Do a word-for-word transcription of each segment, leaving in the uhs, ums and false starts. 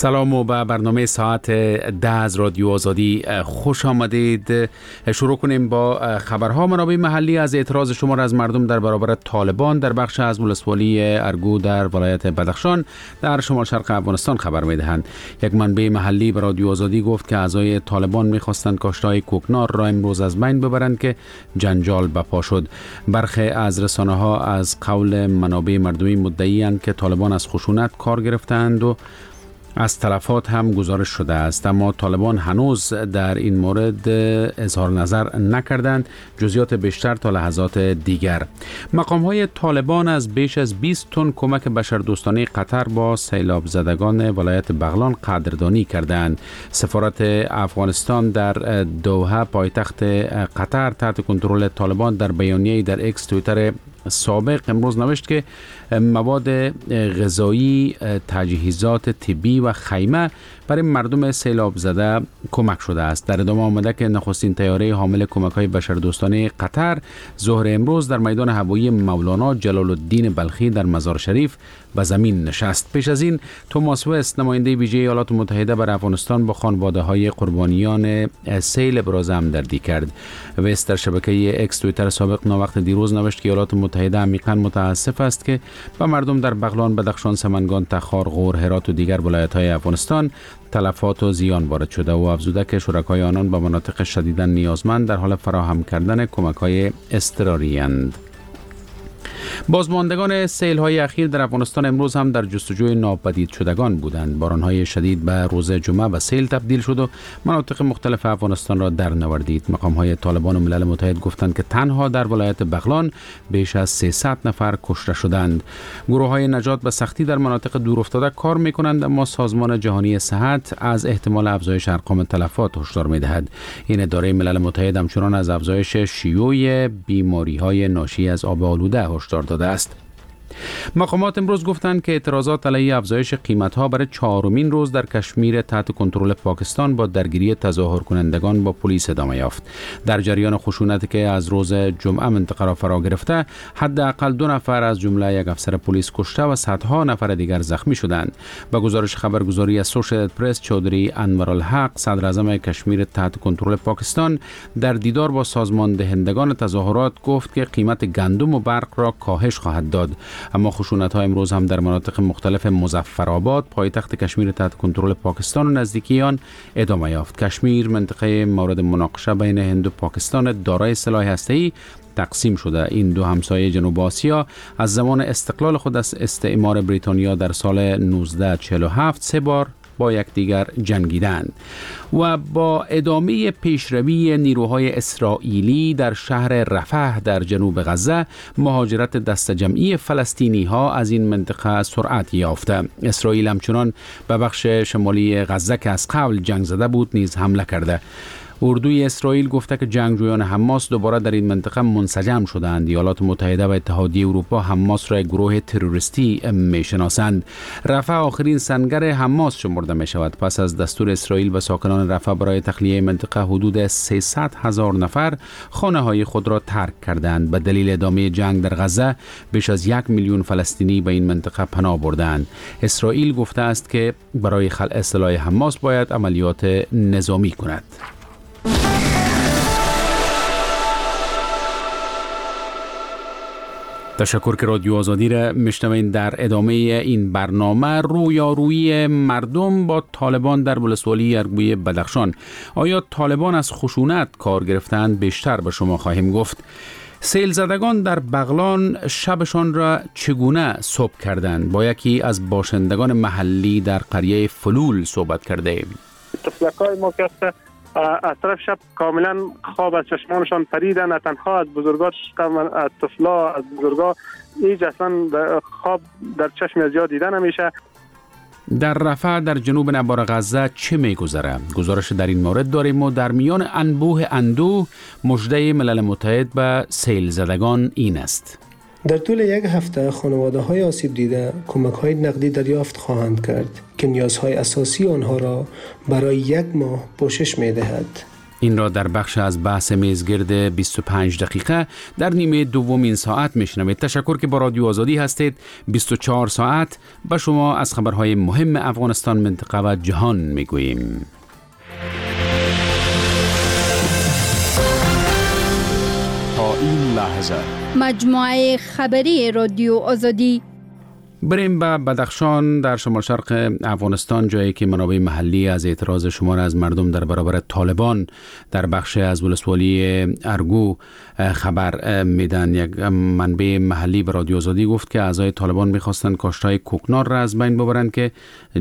سلام و به برنامه ساعت ده از رادیو آزادی خوش آمدید. شروع کنیم با خبرها. منابع محلی از اعتراض شمار از مردم در برابر طالبان در بخش از ولسوالی ارگو در ولایت بدخشان در شمال شرق افغانستان خبر می‌دهند. یک منبع محلی به رادیو آزادی گفت که اعضای طالبان می‌خواستند کاشت‌های کوکنار را امروز از بین ببرند که جنجال برپا شد. برخی از رسانه‌ها از قول منابع مردمی مدعی‌اند که طالبان از خشونت کار گرفتند و از تلفات هم گزارش شده است، اما طالبان هنوز در این مورد اظهار نظر نکردند. جزئیات بیشتر تا لحظات دیگر. مقام‌های طالبان از بیش از بیست تن کمک بشردوستانه قطر با سیلاب زدگان ولایت بغلان قدردانی کردند. سفارت افغانستان در دوحه پایتخت قطر تحت کنترل طالبان در بیانیه‌ای در اکس توییتر سابق امروز نوشت که مواد غذایی، تجهیزات طبی و خیمه برای مردم سیلاب زده کمک شده است. در ادامه آمده که نخستین طیاره حامل کمک‌های بشردوستانه قطر ظهر امروز در میدان هوایی مولانا جلال الدین بلخی در مزار شریف به زمین نشست. پیش از این توماس وست نماینده ویژه ایالات متحده بر افغانستان با خانواده‌های قربانیان سیل ابراز همدردی کرد. وست در شبکه اکس توییتر سابق ناوقت دیروز نوشت که ایالات متحده عمیقاً متاسف است که به مردم در بغلان، بدخشان، سمنگان، تخار، غور، هرات و دیگر ولایت‌های افغانستان تلفات و زیان وارد شده و افزوده که شرکای آنان به مناطق شدیداً نیازمند در حال فراهم کردن کمک‌های اضطراری اند. بازماندگان سیل‌های اخیر در افغانستان امروز هم در جستجوی ناپدید شدگان بودند. باران‌های شدید به روز جمعه به سیل تبدیل شد و مناطق مختلف افغانستان را در نوردید. مقام‌های طالبان و ملل متحد گفتند که تنها در ولایت بغلان بیش از سیصد نفر کشته شدند. گروه‌های نجات به سختی در مناطق دورافتاده کار می‌کنند، اما سازمان جهانی صحت از احتمال افزایش ارقام تلفات هشدار می‌دهد. این اداره ملل متحد همچنان از افزایش شیوع بیماری‌های ناشی از آب آلوده هشدار داده است. مقامات امروز گفتند که اعتراضات علیه افزایش قیمت‌ها برای چهارمین روز در کشمیر تحت کنترل پاکستان با درگیری تظاهر کنندگان با پلیس ادامه یافت. در جریان خشونتی که از روز جمعه منطقه را فرا گرفته، حداقل دو نفر از جمله یک افسر پلیس کشته و صدها نفر دیگر زخمی شدند. با گزارش خبرگزاری اسوسییتد پرس، چودری انورالحق، صدر اعظم کشمیر تحت کنترل پاکستان، در دیدار با سازمان دهندگان تظاهرات گفت که قیمت گندم و برق را کاهش خواهد داد. اما خشونت‌ها امروز هم در مناطق مختلف مظفرآباد، پایتخت کشمیر تحت کنترل پاکستان و نزدیکی آن ادامه یافت. کشمیر منطقه مورد مناقشه بین هند و پاکستان دارای سلاح هسته‌ای تقسیم شده. این دو همسایه جنوب آسیا از زمان استقلال خود از استعمار بریتانیا در سال نوزده چهل و هفت سه بار با یکدیگر جنگیدند. و با ادامه پیشروی نیروهای اسرائیلی در شهر رفح در جنوب غزه، مهاجرت دست جمعی فلسطینی ها از این منطقه سرعت یافته. اسرائیل همچنان به بخش شمالی غزه که از قبل جنگ زده بود نیز حمله کرده. اردوی اسرائیل گفته که جنگجویان حماس دوباره در این منطقه منسجم شدند. ایالات متحده و اتحادیه اروپا حماس را یک گروه تروریستی میشناسند. رفح آخرین سنگر حماس شمرده می شود. پس از دستور اسرائیل به ساکنان رفح برای تخلیه منطقه حدود سیصد هزار نفر خانه های خود را ترک کردند. به دلیل ادامه جنگ در غزه بیش از یک میلیون فلسطینی به این منطقه پناه بردند. اسرائیل گفته است که برای خلع سلاح حماس باید عملیات نظامی کند. تشکر که رادیو آزادی را میشنوین. در ادامه این برنامه رویارویی مردم با طالبان در ولسوالی ارگوی بدخشان. آیا طالبان از خشونت کار گرفتند؟ بیشتر به شما خواهیم گفت. سیل زدگان در بغلان شبشان را چگونه صبح کردند؟ با یکی از باشندگان محلی در قریه فلول صحبت کرده ایم. طفلکای ما که از طرف شب کاملا خواب از چشمانشان پریدن، نه تنها از بزرگا، از طفلا، از بزرگا هیچ اصلا خواب در چشم از جا دیده نمیشه. در رفح در جنوب نبار غزه چه میگذره؟ گزارش در این مورد داریم و در میان انبوه اندوه مژده ملل متحد به سیل زدگان این است: در طول یک هفته خانواده‌های آسیب دیده کمک‌های نقدی دریافت خواهند کرد که نیازهای اساسی آنها را برای یک ماه پوشش می‌دهد. این را در بخش از بحث میزگرد بیست و پنج دقیقه در نیمه دوم این ساعت میشنوید. تشکر که با رادیو آزادی هستید. بیست و چهار ساعت به شما از خبرهای مهم افغانستان، منطقه و جهان میگوییم. تا این لحظه مجموعه خبری رادیو آزادی. بریم به بدخشان در شمال شرق افغانستان، جایی که منابع محلی از اعتراض شمار از مردم در برابر طالبان در بخش از ولسوالی ارگو خبر میدن. یک منبع محلی به رادیو آزادی گفت که اعضای طالبان میخواستند کاشت‌های کوکنار را از بین ببرند که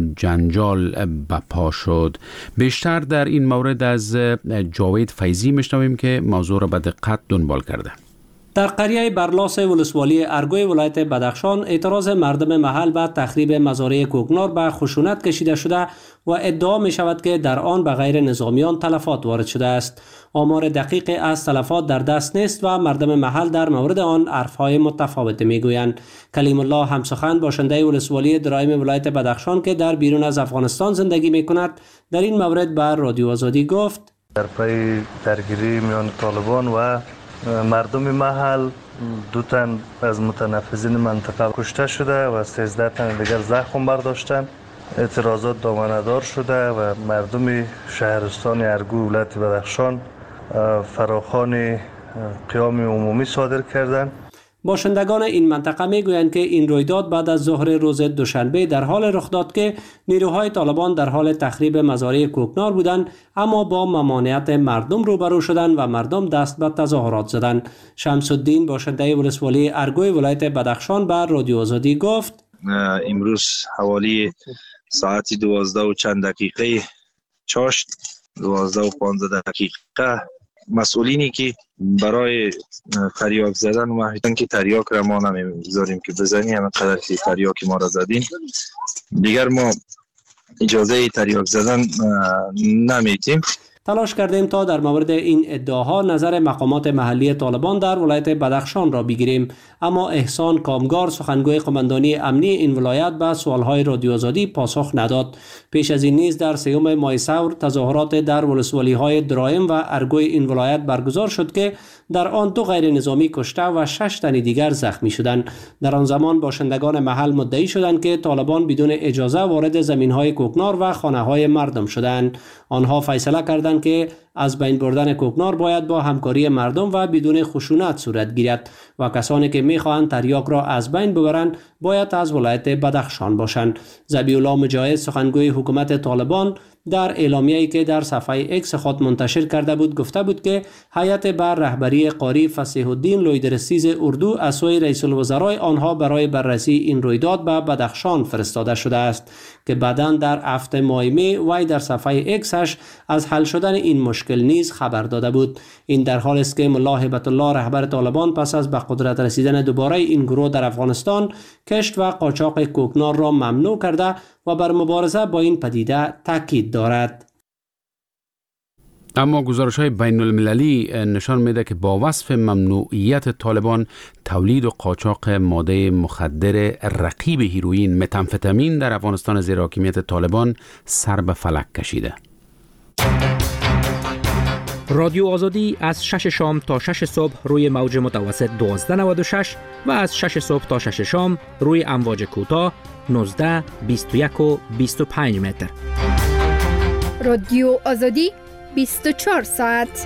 جنجال بپا شد. بیشتر در این مورد از جاوید فیضی میشنویم که موضوع را به دقت دنبال کرده. در قریه برلاس ولسوالی ارگوی ولایت بدخشان اعتراض مردم محل به تخریب مزارع کوکنار به خشونت کشیده شده و ادعا می شود که در آن به غیر نظامیان تلفات وارد شده است. آمار دقیق از تلفات در دست نیست و مردم محل در مورد آن حرفهای متفاوت می گویند. کلیم الله همسخن، باشنده ولسوالی درایم ولایت بدخشان که در بیرون از افغانستان زندگی می کند، در این مورد به رادیو آزادی گفت: در پی درگیری میان طالبان و مردم محل دو تن از متنفذین منطقه کشته شده و سیزده تن دیگر زخم برداشتند. اعتراضات دامنه‌دار شده و مردم شهرستان ارگو ولایت بدخشان فراخوان قیام عمومی صادر کردند. باشندگان این منطقه میگویند که این رویداد بعد از ظهر روز دوشنبه در حال رخ داد که نیروهای طالبان در حال تخریب مزارع کوکنار بودند، اما با ممانعت مردم روبرو شدند و مردم دست به تظاهرات زدند. شمس الدین، باشنده ولسوالی ارگوی ولایت بدخشان، به رادیو آزادی گفت: امروز حوالی ساعت دوازده و چند دقیقه چاشت دوازده و پانزده دقیقه مسئولینی که برای تریاک زدن و محیطن که تریاک را ما نمیذاریم که بزنی، همه قدر که تریاک ما را زدین دیگر ما اجازه تریاک زدن نمیتیم. تلاش کردیم تا در مورد این ادعاها نظر مقامات محلی طالبان در ولایت بدخشان را بگیریم، اما احسان کامگار، سخنگوی قماندانی امنی این ولایت، به سوالهای رادیو آزادی پاسخ نداد. پیش از این نیز در سیوم ماه ثور تظاهرات در ولسوالی‌های درایم و ارگوی این ولایت برگزار شد که در آن دو غیر نظامی کشته و شش تن دیگر زخمی شدند. در آن زمان باشندگان محل مدعی شدند که طالبان بدون اجازه وارد زمین‌های کوکنار و خانه‌های مردم شدند. آنها فیصله کردند که از بین بردن کوکنار باید با همکاری مردم و بدون خشونت صورت گیرد و کسانی که میخواهند تریاک را از بین ببرند باید از ولایت بدخشان باشند. ذبیح الله مجاهد، سخنگوی حکومت طالبان، در اعلامیه‌ای که در صفحه اکس خود منتشر کرده بود گفته بود که هیئت بر رهبری قاری فصیح الدین لویدرسیز اردو از سوی رئیس الوزرای آنها برای بررسی این رویداد به بدخشان فرستاده شده است که بعداً در هفته ماه می وی در صفحه اکسش از حل شدن این مشکل نیز خبر داده بود. این در حالی است که ملا هیبت الله، رهبر طالبان، پس از به قدرت رسیدن دوباره این گروه در افغانستان کشت و قاچاق کوکنار را ممنوع کرده و بر مبارزه با این پدیده تاکید دارد. اما گزارش‌های بین المللی نشان میده که با وصف ممنوعیت طالبان تولید و قاچاق ماده مخدر رقیب هیروئین متامفتامین در افغانستان زیر حاکمیت طالبان سر به فلک کشیده. رادیو آزادی از شش شام تا شش صبح روی موج متوسط دوازده نود و شش و از شش صبح تا شش شام روی امواج کوتاه نوزده، بیست و یک و بیست و پنج متر. رادیو آزادی بیست و چهار ساعت.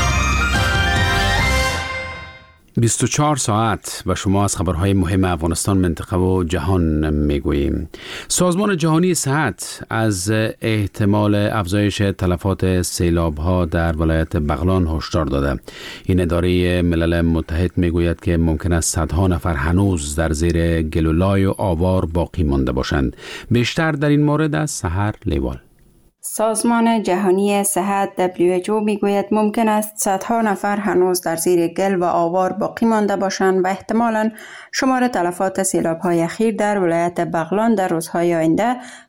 بیست و چهار ساعت و شما از خبرهای مهم افغانستان، منطقه و جهان میگوییم. سازمان جهانی صحت از احتمال افزایش تلفات سیلاب‌ها در ولایت بغلان هشدار داده. این اداره ملل متحد میگوید که ممکن است صدها نفر هنوز در زیر گلولای و آوار باقی مانده باشند. بیشتر در این مورد از سحر لیوال. سازمان جهانی صحت دبلیو اچ او میگوید ممکن است صدها نفر هنوز در زیر گل و آوار باقی مانده باشند و احتمالاً شمار تلفات سیلاب‌های اخیر در ولایت بغلان در روزهای آینده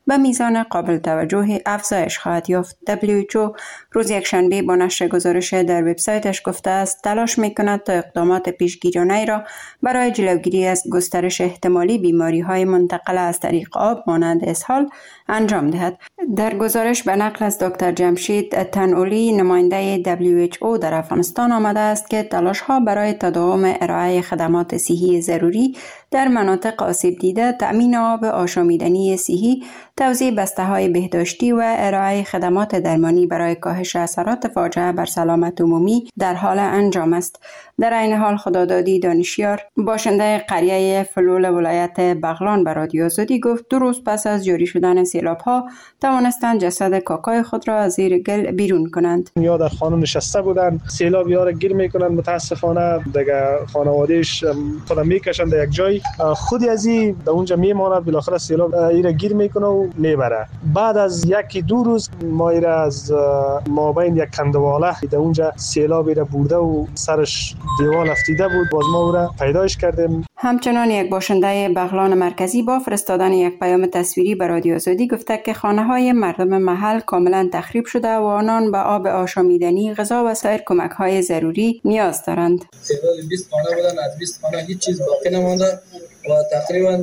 به میزان قابل توجه افزایش خواهد یافت. دبلیو اچ او روز یکشنبه با نشر گزارش در وبسایتش گفته است تلاش می‌کند تا اقدامات پیشگیرانه را برای جلوگیری از گسترش احتمالی بیماری‌های منتقل از طریق آب مانند اسهال انجام دهد. در گزارش به نقل از دکتر جمشید تنعولی نماینده دبلیو اچ او در افغانستان آمده است که تلاش‌ها برای تداوم ارائه خدمات صحی ضروری در مناطق آسیب دیده، تأمین آب آشامیدنی صحی، توزیع بسته‌های بهداشتی و ارائه خدمات درمانی برای کاهش اثرات فاجعه بر سلامت عمومی در حال انجام است. در این حال خدادادی دانشیار باشنده قریه فلول ولایت بغلان به رادیو آزادی گفت دو روز پس از جاری شدن سیلاب‌ها توانستند جسد کاکای خود را از زیر گل بیرون کنند. یا در خانه نشسته بودند، سیلاب یار گیر میکنند، متاسفانه دیگه خانوادهش خودم میکشند یک جای، خودی از این در اونجا میماند، بالاخره سیلاب ایره گیر میکنه و میبره. بعد از یکی دو روز ما ایره از مابین یک کندواله در اونجا سیلاب ایره برده و سرش دیوار افتیده بود، باز ما او را پیدایش کردیم. همچنان یک باشنده بغلان مرکزی با فرستادن یک پیام تصویری به رادیو آزادی گفته که خانه‌های مردم محل کاملا تخریب شده و آنان به آب آشامیدنی، غذا و سایر کمک‌های ضروری نیاز دارند. تعداد بیست خانه بودن، از بیست خانه هیچ چیز باقی نمانده و تقریبا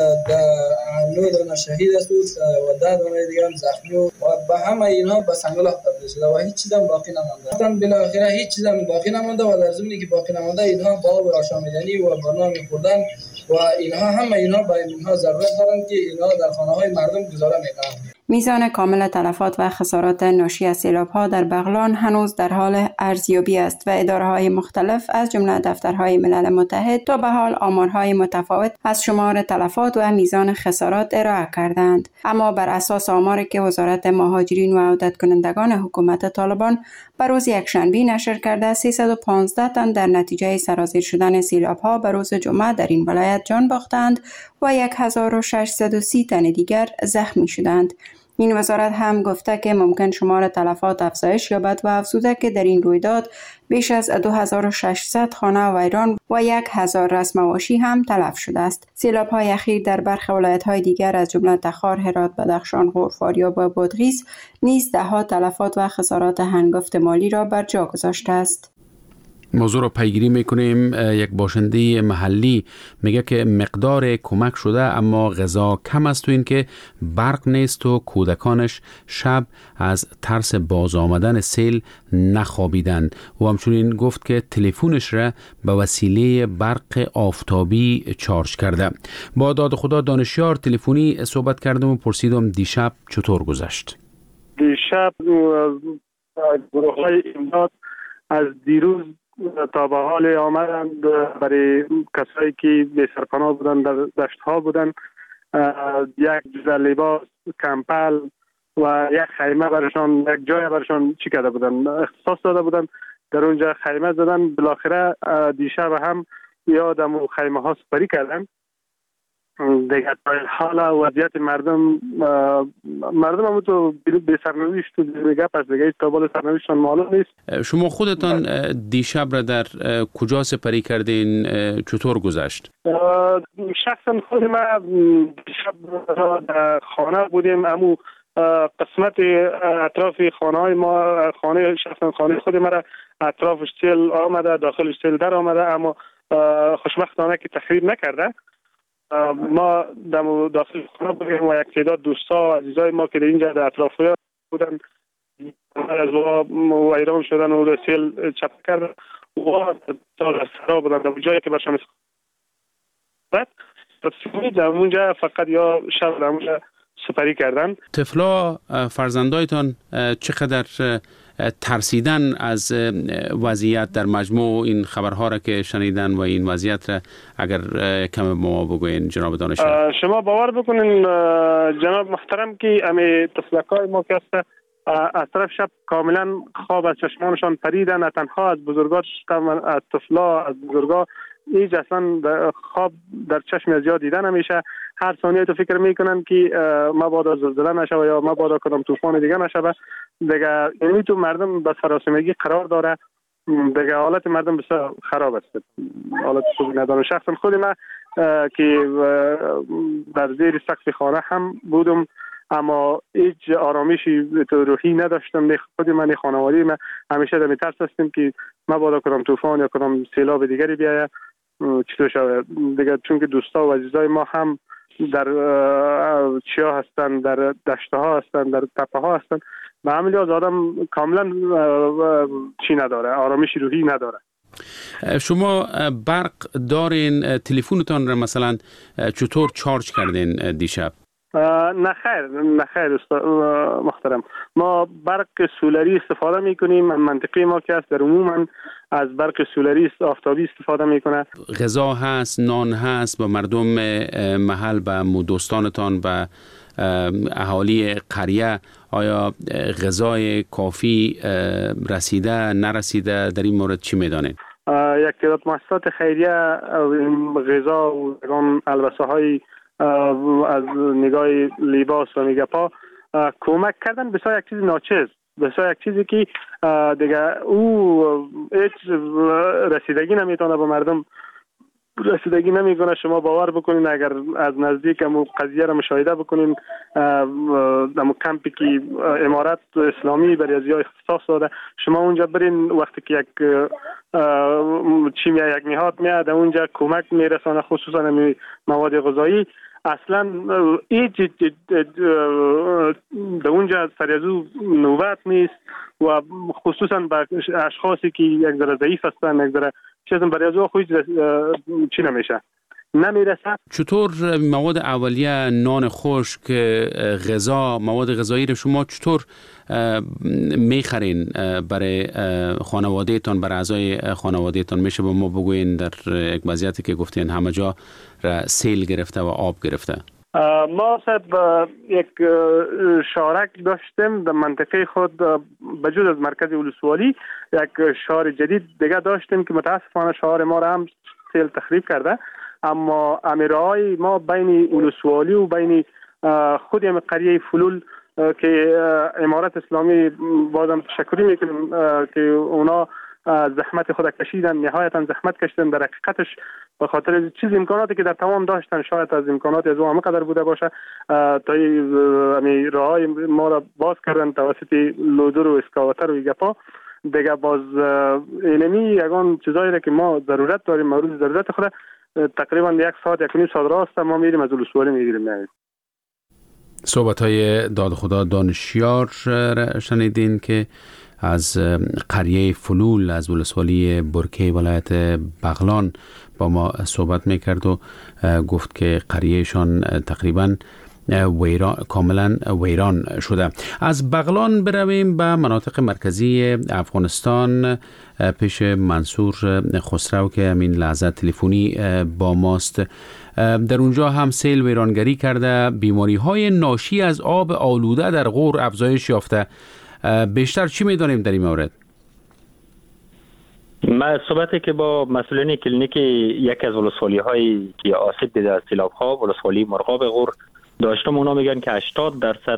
نه دانه شهید است و ده دانه دیگه هم زخمی و به همه اینها به سنگل افتاده شده و هیچ چیز هم باقی نمانده. بالاخره هیچ چیز هم باقی نمانده و در ضمنی که باقی نمانده اینها با آب آشامیدنی و بنا می‌خوردن و اینها همه اینها به اینها ضرورت دارند که اینها در خانه‌های مردم گزاره می‌کنند. میزان کامل تلفات و خسارات ناشی از سیلاب‌ها در بغلان هنوز در حال ارزیابی است و اداره‌های مختلف از جمله دفترهای ملل متحد تا به حال آمارهای متفاوت از شمار تلفات و میزان خسارات ارائه کردند. اما بر اساس آماری که وزارت مهاجرین و عودت کنندگان حکومت طالبان به روز یکشنبه نشر کرده، سیصد و پانزده تن در نتیجه سرازیر شدن سیلاب‌ها به روز جمعه در این ولایت جان باختند و هزار و ششصد و سی تن دیگر زخمی شدند. این وزارت هم گفته که ممکن شمار تلفات افزایش یابد و افزوده که در این رویداد بیش از دو هزار و ششصد خانه ویران و یک هزار رسم مواشی هم تلف شده است. سیلاب‌های اخیر در برخی ولایت‌های دیگر از جمله تخار، هرات، بدخشان، غور، فاریاب و بادغیس نیز ده‌ها تلفات و خسارات هنگفت مالی را بر جا گذاشته است. موضوع رو پیگیری میکنیم. یک باشنده محلی میگه که مقدار کمک شده اما غذا کم است و این که برق نیست و کودکانش شب از ترس باز آمدن سیل نخوابیدند و همچنین گفت که تلفنش را به وسیله برق آفتابی چارج کرده. با داد خدا دانشیار تلفنی صحبت کردم و پرسیدم دیشب چطور گذشت. دیشب گروه‌های امداد از دیروز تا به حال آمدند برای کسایی که بی سرپناه بودند، در دشت ها بودند، یک جزء لباس، کمپل و یک خیمه برشان، یک جای برشان چی کرده بودند، اختصاص داده بودند، در اونجا خیمه زدن. بالاخره دیشب هم یادم و خیمه ها سپری کردن. دیگه تا حال وضعیت مردم مردم هم تو به سرنوشت دیگه پس دیگه تا بالا سرنوشتشان معلوم نیست. شما خودتان دیشب را در کجا سپری کردین؟ چطور گذشت؟ شخصا خود ما دیشب در خانه بودیم، امو قسمت اطراف خانه های ما، خانه شخصا خانه خود ما را اطرافش سیل آمده، داخلش سیل در آمده، اما خوشبختانه که تخریب نکرده. ما در داخل خانه بودیم و یک تعداد دوستا و عزیزای ما که در اینجا در اطراف بودن از و ویران شدن و سیل چپ کردن و در سرا بودن در جایی که برشان بعد در اونجا فقط یا شب در اونجا سپری کردن. طفلا فرزندایتان چقدر ترسیدن از وضعیت در مجموع این خبرها را که شنیدن و این وضعیت را اگر کم ما بگوین جناب دانشیار؟ شما باور بکنین جناب محترم که امی طفلکای ما که است از طرف شب کاملا خواب از چشمانشان پریدن، نه تنها از بزرگا، از طفلا از بزرگا هیچ اصلا خواب در چشم از یاد دیدن نمیشه. هر ثانیه تو فکر میکنن که مبادا زلزله نشه یا مبادا کدام طوفان دیگه نشه. دیگه یعنی تو مردم به سراسیمگی قرار داره. دیگه حالت مردم بسیار خراب است، حالت خوبی نداره. شخصا خود من که در زیر سقف خانه هم بودم، اما هیچ آرامشی روحی نداشتم. خود من خانواده من همیشه در میترس هستیم که مبادا کدام طوفان یا کدام سیلاب دیگری بیاید چطور شود دیگه، چون که دوستا و عزیزای ما هم در چیا هستن، در دشته ها هستن، در تپه ها هستن و همین لحاظ آدم کاملا چی نداره، آرامش روحی نداره. شما برق دارین، تلفنتان را مثلا چطور چارج کردین دیشب؟ نه خیر نه خیر محترم، ما برق سولری استفاده میکنیم. منطقه ما که است در عموما از برق سولری آفتابی استفاده میکنه. غذا هست، نان هست با مردم محل و دوستانتان و اهالی قریه، آیا غذای کافی رسیده نرسیده؟ در این مورد چی میدانید؟ یک تعداد مؤسسات خیریه غذا و البسه های از نگاه لباس و میگپا کمک کردن، بسیار یک چیز ناچیز، بسیار یک چیزی که دیگه او هیچ رسیدگی نمیتونه به مردم رسیدگی نمیکنه. شما باور بکنین اگر از نزدیک هم قضیه را مشاهده بکنین، در کمپی که امارت اسلامی برای ازیای اختصاص داده، شما اونجا برین وقتی که یک چی میاد یک نهاد میاد اونجا کمک میرسانه، خصوصا مواد غذایی. اصلا هیچ در اونجا سریعزو نوبت نیست و خصوصا به اشخاصی که یک ذره ضعیف هستن، یک ذره چیزم برای ازو خویش چی نمیشه نمیرسه. چطور مواد اولیه، نان خشک، غذا، مواد غذایی رو شما چطور میخرین برای خانواده تان، برای اعضای خانواده تان؟ میشه با ما بگوین در یک وضعیتی که گفتین همه جا سیل گرفته و آب گرفته؟ ما صاحب یک شارک داشتیم در منطقه خود، بجز از مرکز ولسوالی یک شهر جدید دیگه داشتیم که متاسفانه شهر ما را هم سیل تخریب کرده. اما امیرهای ما بین ولسوالی و بین خود هم قریه فلول که امارت اسلامی بازم تشکری میکنیم که اونا زحمت خود کشیدن، نهایتا زحمت کشیدن. در حقیقتش به خاطر چیز امکاناتی که در تمام داشتن، شاید از امکانات از اون قدر بوده باشه، تا این راههای ما را باز کردن توسط لودر و اسکاواتر و گپا دیگه. باز اینمی یگان چیزایی را که ما ضرورت داریم، مورد ضرورت خود، تقریبا یک ساعت یک نیم ساعت راست ما میریم از ولسوالی میگیریم. یعنی صحبت های داد خدا دانشیار شنیدین که از قریه فلول از ولسوالی برکه ولایت بغلان با ما صحبت میکرد و گفت که قریهشان تقریبا ویران، کاملا ویران شده. از بغلان برویم به مناطق مرکزی افغانستان پیش منصور خسرو که همین لحظه تلفنی با ماست. در اونجا هم سیل ویرانگری کرده، بیماری های ناشی از آب آلوده در غور افزایش یافته. بیشتر چی میدانیم در این مورد؟ ما صحبتی که با مسئولین کلینیک یکی از ولسوالی هایی که آسیب دیده از سیلاب ها، ولسوالی مرغاب غور داشتم، اونا میگن که هشتاد درصد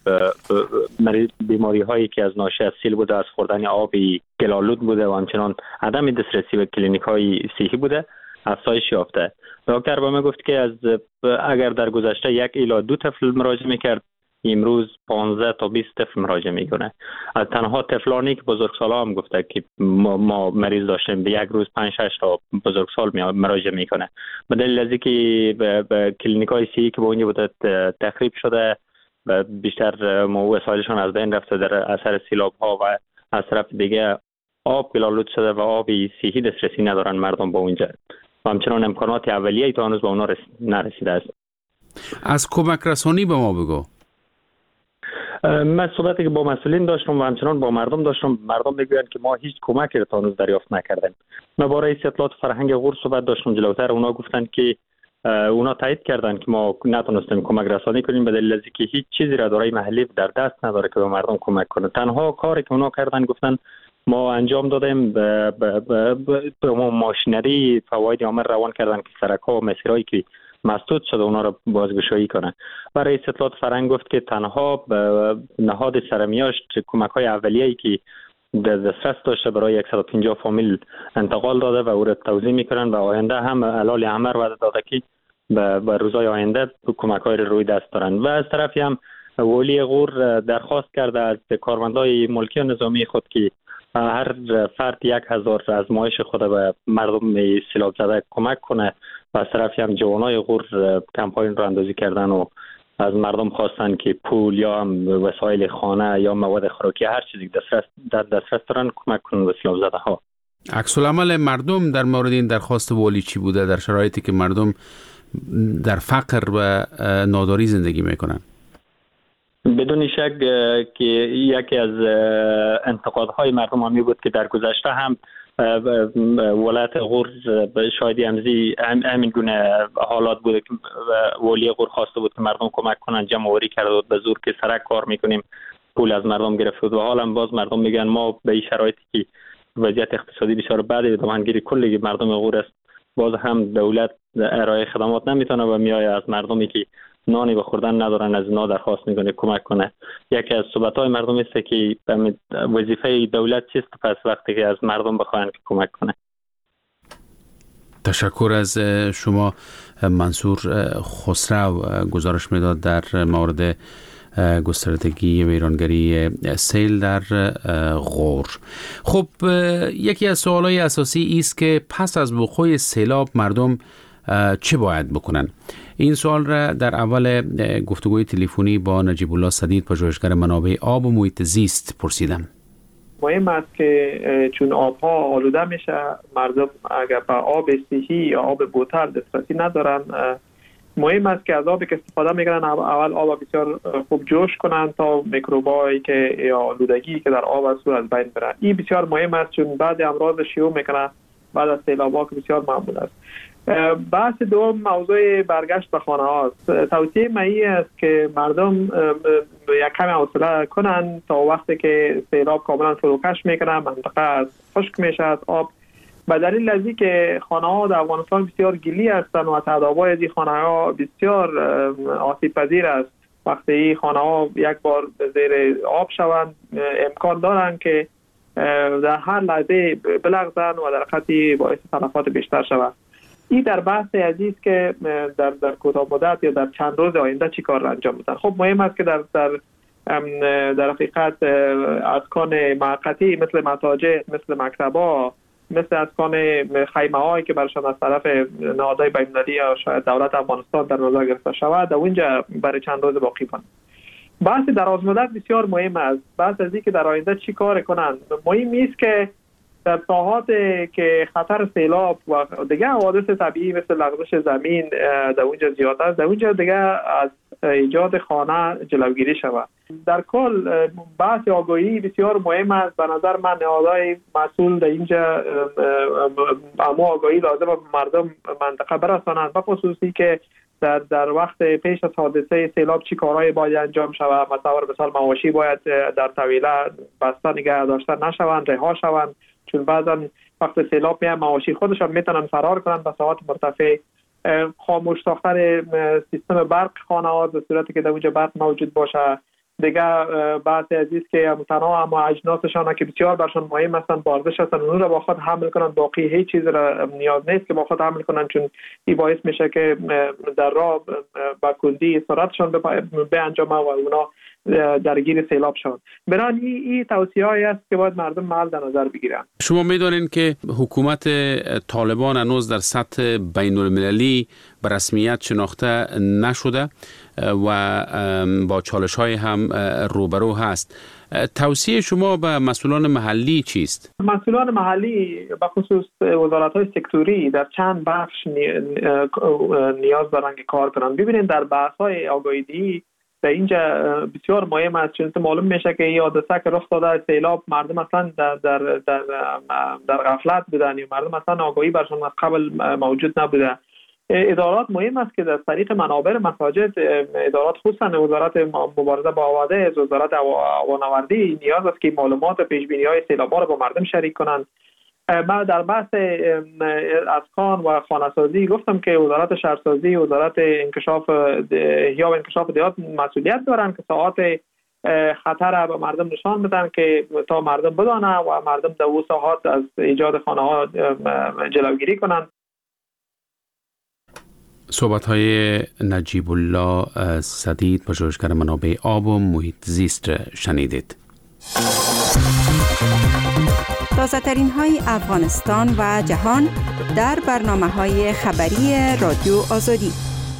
بیماری هایی که از ناشی از سیل بوده از خوردن آبی گلالود بوده و همچنان عدم دسترسی به کلینیک های صحی بوده افزایش یافته. دکتر با من گفت که از اگر در گذشته یک الی دو طفل مراجعه میکرد، امروز پانزده تا بیست طفل مراجعه میکنه. از تنها طفلانی که بزرگسالا هم گفته که ما, ما مریض داشتیم، به یک روز پنج شش تا بزرگسال مراجعه میکنه. به دلیل از اینکه به کلینیکای صحی که به اونجا بوده تخریب شده و بیشتر وسایلشون از بین رفته در اثر سیلاب ها و از طرف دیگه آب گلالود شده و آبی صحی دسترسی ندارن مردم با اونجا و همچنان امکانات اولیه تا هنوز به اونا نرسیده است. از کمک رسانی به ما بگو. من صحبتی که با مسئولین داشتم و همچنان با مردم داشتم، مردم میگویند که ما هیچ کمکی را تا هنوز دریافت نکردیم. من با رئیس اطلاعات فرهنگ غور صحبت داشتم جلوتر، اونا گفتند که اونا تایید کردند که ما نتونستیم کمک رسانی کنیم به دلیل اینکه هیچ چیزی را اداره محلی در دست نداره که به مردم کمک کنه. تنها کاری که اونا کردن گفتن ما انجام دادیم به به ماشینری فواید عامه روان کردن که سرک‌ها و مسیرهایی که مسدود شده اونا رو بازگشایی کنه. و رئیس اطلاعات فرهنگ گفت که تنها نهاد سرمیاشت کمک‌های اولیه‌ای که در دسترس داشته برای صد و پنجاه فامیل انتقال داده و او را توزیع میکنن و آینده هم علال امر وعده داده که به روزهای آینده کمک‌های روی دست دارن. و از طرفی هم والی غور درخواست کرده از کارمندای ملکی و نظامی خود که هر فرد یک هزار از معاش خود به مردم سیلاب زده کمک کنه و از طرفی هم جوانای غور کمپاین رو اندازی کردن و از مردم خواستن که پول یا هم وسایل خانه یا مواد خوراکی هر چیزی دسترس در دسترس دارن کمک کنن به سیلاب زده ها. عکس العمل مردم در مورد این درخواست والی چی بوده در شرایطی که مردم در فقر و ناداری زندگی میکنن؟ بدون شک که یکی از انتقادهای مردم همی بود که در گذشته هم ولایت غور شاهدی امزی همین گونه حالات بوده که والی غور خواسته بود که مردم کمک کنن، جمع آوری کرده بود به زور که سرک کار میکنیم، پول از مردم گرفته بود و حالا باز مردم میگن ما به این شرایطی که وضعیت اقتصادی بسیار بدی دامنگیری کلی مردم غور است، باز هم دولت ارائه خدمات نمیتونه و میایه از مردمی که نانی به خوردن ندارن از اینا درخواست میکنه کمک کنه. یکی از صحبت‌های مردم است که وظیفه دولت چیست پس وقتی که از مردم بخواهن که کمک کنه. تشکر از شما منصور خسرو. گزارش میداد در مورد گستردگی ویرانگری سیل در غور. خب یکی از سوالای اساسی است که پس از وقوع سیلاب مردم چه باید بکنن؟ این سوال را در اول گفتگوی تلفنی با نجیب الله سدید پژوهشگر منابع آب و محیط زیست پرسیدم. مهم است که چون آبها آلوده میشه، مردم اگر به آب صحی یا آب بوتل دسترسی ندارن، مهم است که از آبی که استفاده میکنن اول آب بسیار خوب جوش کنن تا میکروبایی که یا آلودگی که در آب است از بین بره. این بسیار مهم است چون بعد امراض شیوع میکنه بعد از سیلاب‌ها که بسیار معمول است. بحث دوم موضوع برگشت به خانه هاست. توصیه من است که مردم یک کمی حوصله کنن تا وقتی که سیلاب کاملا فروکش میکنه، منطقه از خشک میشه از آب. به دلیل از اینکه خانه ها در افغانستان بسیار گلی هستند و تداوای از این خانه ها بسیار آسیب پذیر است، وقتی این خانه ها یک بار زیر آب شوند امکان دارند که در هر لحظه بلغزن و در خطی باعث تلفات بیشتر شود. این در بحث عزیز که در در کوتاه مدت یا در چند روز آینده چی کار را انجام بدن. خب مهم است که در در در حقیقت اسکان موقتی مثل مساجد، مثل مکتب‌ها، مثل اسکان خیمه‌هایی که برشان از طرف نهادهای بین‌المللی یا شاید دولت افغانستان در نظر گرفته شود، در اونجا برای چند روز باقی کنند. بحث دراز مدت بسیار مهم است. بحث از اینکه در آینده چی کار کنند. مهم است که در ساحات که خطر سیلاب و دیگه حوادث طبیعی مثل لغزش زمین در اونجا زیاد است، در اونجا دیگه از ایجاد خانه جلوگیری شود. در کل بحث آگاهی بسیار مهم است. به نظر من نهادهای مسئول در اینجا اما آگاهی لازم به مردم منطقه برسانند، و خصوصی که در در وقت پیش از حادثه سیلاب چی کارهایی باید انجام شود. مثلا مثال مواشی باید در طویله بسته نگه داشته نشوند، رها شوند، چون بعضا وقت سیلاب میان مواشی خودشان میتونن فرار کنن به ساحات مرتفع. خاموش ساختن سیستم برق خانه ها به صورتی که در اونجا برق موجود باشه. دیگه بحث عزیز که تنها اما اجناسشان که بسیار برشان مهم هستن بارزش هستن اون را با خود حمل کنن، باقی هیچ چیز را نیاز نیست که با خود حمل کنن، چون این باعث میشه که در راه با کندی سرعتشان به انجام و اونا درگیر سیلاب شد. برای این توصیه‌ای است که باید مردم محل در نظر بگیرن. شما می‌دانین که حکومت طالبان هنوز در سطح بین‌المللی به رسمیت شناخته نشده و با چالش‌های هم روبرو هست. توصیه شما به مسئولان محلی چیست؟ مسئولان محلی به خصوص وزارت‌های سکتوری در چند بخش نیاز دارن که کار کنن. ببینید در بحث‌های آگاهی‌دهی در اینجا بسیار مهم است، چون معلوم میشه که این حادثه که رخ داده سیلاب مردم اصلا در در در در غفلت بودن یا مردم اصلا آگاهی برشان از قبل موجود نبوده. ادارات مهم است که در طریق منابر مساجد، ادارات خصوصا وزارت مبارزه با حوادث، وزارت هوانوردی نیاز است که معلومات پیش‌بینی‌های سیلاب‌ها را با مردم شریک کنند. بعد در بحث اسکان و خانه‌سازی گفتم که وزارت شهرسازی، وزارت انکشاف احیا و انکشاف دیهات مسئولیت دارن که ساعات خطر به مردم نشان بدن که تا مردم بدانه و مردم در اون ساعات از ایجاد خانه‌ها جلوگیری کنند. صحبت های نجیب الله سدید پژوهشگر منابع آب و محیط زیست شنیدید. تازه ترین های افغانستان و جهان در برنامه های خبری رادیو آزادی.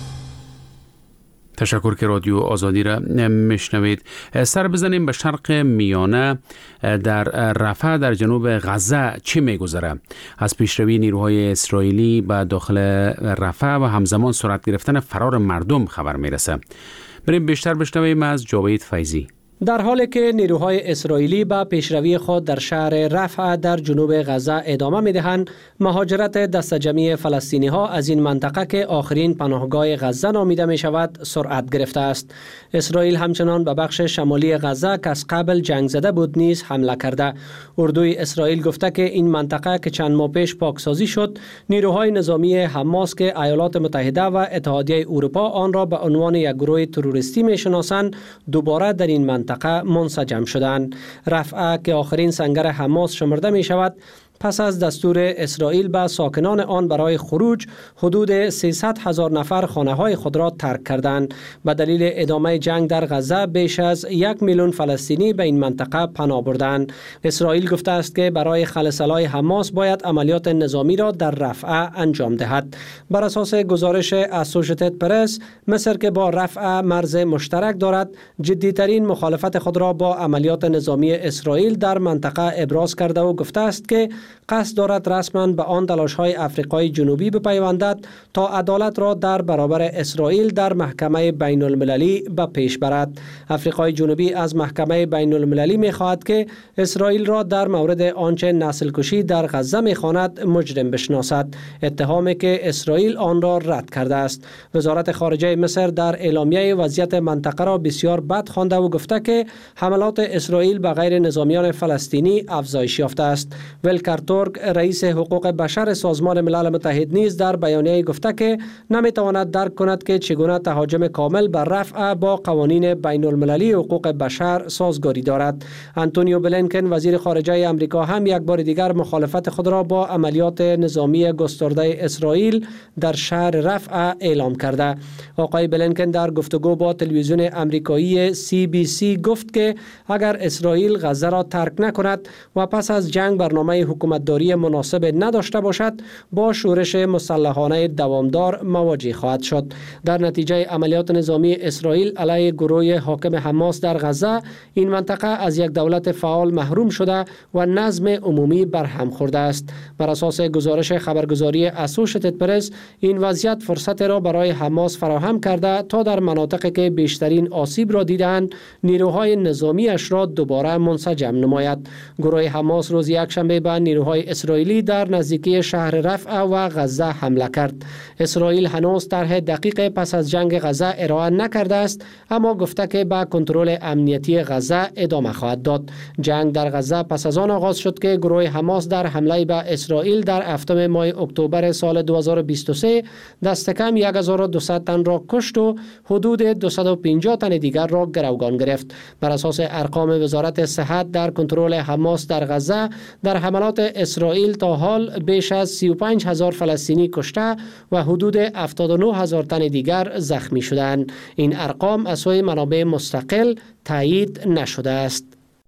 تشکر که رادیو آزادی را میشنوید. سر بزنیم به شرق میانه. در رفح در جنوب غزه چی میگذره؟ از پیشروی نیروهای اسرائیلی به داخل رفح و همزمان سرعت گرفتن فرار مردم خبر میرسه. بریم بیشتر بشنویم از جاوید فیضی. در حالی که نیروهای اسرائیلی با پیشروی خود در شهر رفح در جنوب غزه ادامه می‌دهند، مهاجرت دست جمعی فلسطینی ها از این منطقه که آخرین پناهگاه غزه نامیده می شود سرعت گرفته است. اسرائیل همچنان به بخش شمالی غزه که از قبل جنگ زده بود نیز حمله کرده. اردوی اسرائیل گفته که این منطقه که چند ماه پیش پاکسازی شد، نیروهای نظامی حماس که ایالات متحده و اتحادیه اروپا آن را به عنوان یک گروه تروریستی می‌شناسند، دوباره در این منطقه منسجم شدند. رفح که آخرین سنگر حماس شمرده می شود، پس از دستور اسرائیل به ساکنان آن برای خروج حدود سیصد هزار نفر خانه‌های خود را ترک کردند. به دلیل ادامه جنگ در غزه بیش از یک میلیون فلسطینی به این منطقه پناه بردند. اسرائیل گفته است که برای خلسلای حماس باید عملیات نظامی را در رفح انجام دهد. بر اساس گزارش اسوشیتد پرس، مصر که با رفح مرز مشترک دارد، جدیترین مخالفت خود را با عملیات نظامی اسرائیل در منطقه ابراز کرده و گفته است که قصد دارد رسما به آن تلاش‌های آفریقای جنوبی بپیوندد تا عدالت را در برابر اسرائیل در محکمه بین المللی به پیش برد. آفریقای جنوبی از محکمه بین المللی می‌خواهد که اسرائیل را در مورد آنچه نسل کشی در غزه می‌خواند مجرم بشناسد، اتهامی که اسرائیل آن را رد کرده است. وزارت خارجه مصر در اعلامیه وضعیت منطقه را بسیار بد خوانده و گفته که حملات اسرائیل به غیر نظامیان فلسطینی افزایش یافته است. ولکر تورک رئیس حقوق بشر سازمان ملل متحد نیز در بیانیه گفته که نمیتواند درک کند که چگونه تهاجم کامل بر رفح با قوانین بین المللی حقوق بشر سازگاری دارد. آنتونیو بلینکن وزیر خارجه آمریکا هم یک بار دیگر مخالفت خود را با عملیات نظامی گسترده اسرائیل در شهر رفح اعلام کرده. آقای بلینکن در گفتگو با تلویزیون آمریکایی سی بی سی گفت که اگر اسرائیل غزه را ترک نکند و پس از جنگ برنامه حکومتداری مناسب نداشته باشد، با شورش مسلحانه دوامدار مواجه خواهد شد. در نتیجه عملیات نظامی اسرائیل علیه گروه حاکم حماس در غزه، این منطقه از یک دولت فعال محروم شده و نظم عمومی برهم خورده است. بر اساس گزارش خبرگزاری اسوشیتد پرس، این وضعیت فرصت را برای حماس فراهم کرده تا در مناطقی که بیشترین آسیب را دیدند، نیروهای نظامیش را دوباره منسجم نماید. گروه حماس روز یکشنبه به نیروهای اسرائیلی در نزدیکی شهر رفح و غزه حمله کرد. اسرائیل هنوز طرح دقیق پس از جنگ غزه ارائه نکرده است، اما گفته که به کنترل امنیتی غزه ادامه خواهد داد. جنگ در غزه پس از آن آغاز شد که گروه حماس در حمله به اسرائیل در هفتم ماه اکتبر سال دو هزار و بیست و سه دست کم هزار و دویست تن را کشت و حدود دویست و پنجاه تن دیگر را گروگان گرفت. بر اساس ارقام وزارت صحت در کنترل حماس در غزه، در حملات اسرائیل تا حال بیش از سی و پنج هزار فلسطینی کشته و حدود هفتاد و نه هزار تن دیگر زخمی شدند. این ارقام از سوی منابع مستقل تایید نشده است.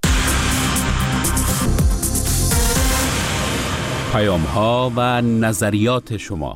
پیام ها و نظریات شما.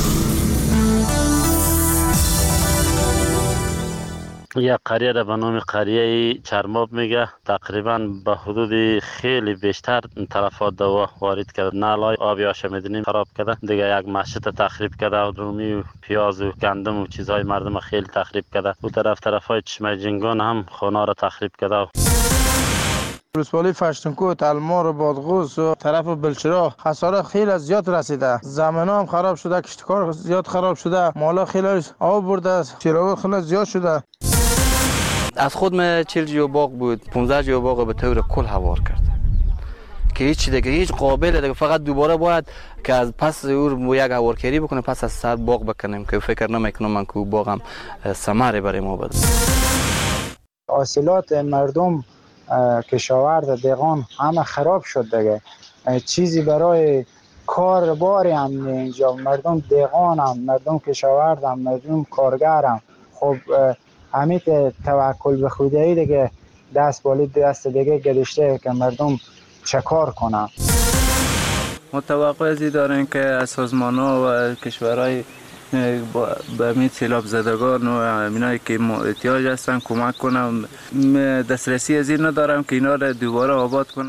یک قریه را به نام قریه چرماب میگه، تقریبا به حدود خیلی بیشتر تلفات دوا وارد کرد. نالای آبی آشامیدنی خراب کرده، دیگه یک مسجد تخریب کرده، رومی و پیاز و گندم و چیزهای مردم خیلی تخریب کرده. او طرف طرف های چشمه جنگان هم خانه را تخریب کرده. ولسوالی فشتنکو، تلمار، بادغوس و طرف بلچرا خسارات خیلی زیاد رسیده. زمین‌ها هم خراب شده، کشتکار زیاد خراب شده، مالا خیلی آب برده، چراغ خیلی زیاد شده. از خود من چهل جو باغ بود، پانزده جو باغ به طور کل هوار کرد که هیچ دیگه هیچ قابل دیگه، فقط دوباره باید که از پس او یک هوارکاری بکنه، پس از سر باغ بکنیم که فکر نمیکنم من که باغم ثمره برای ما بده. حاصلات مردم، کشاورز، دهقان همه خراب شد دیگه. چیزی برای کار باری هم اینجا، مردم دیغان هم، مردم کشاورد هم، مردم کارگر هم. خب همین توکل به خدایی دیگه دست بالی دست دیگه گذاشته که مردم چه کار کنن. متوقع ازی داریم که از سازمان ها و کشورهای به همین سیلاب زدگان و همینایی که احتیاج هستن کمک کنم. دسترسی از این ندارم که اینا را دوباره آباد کنم.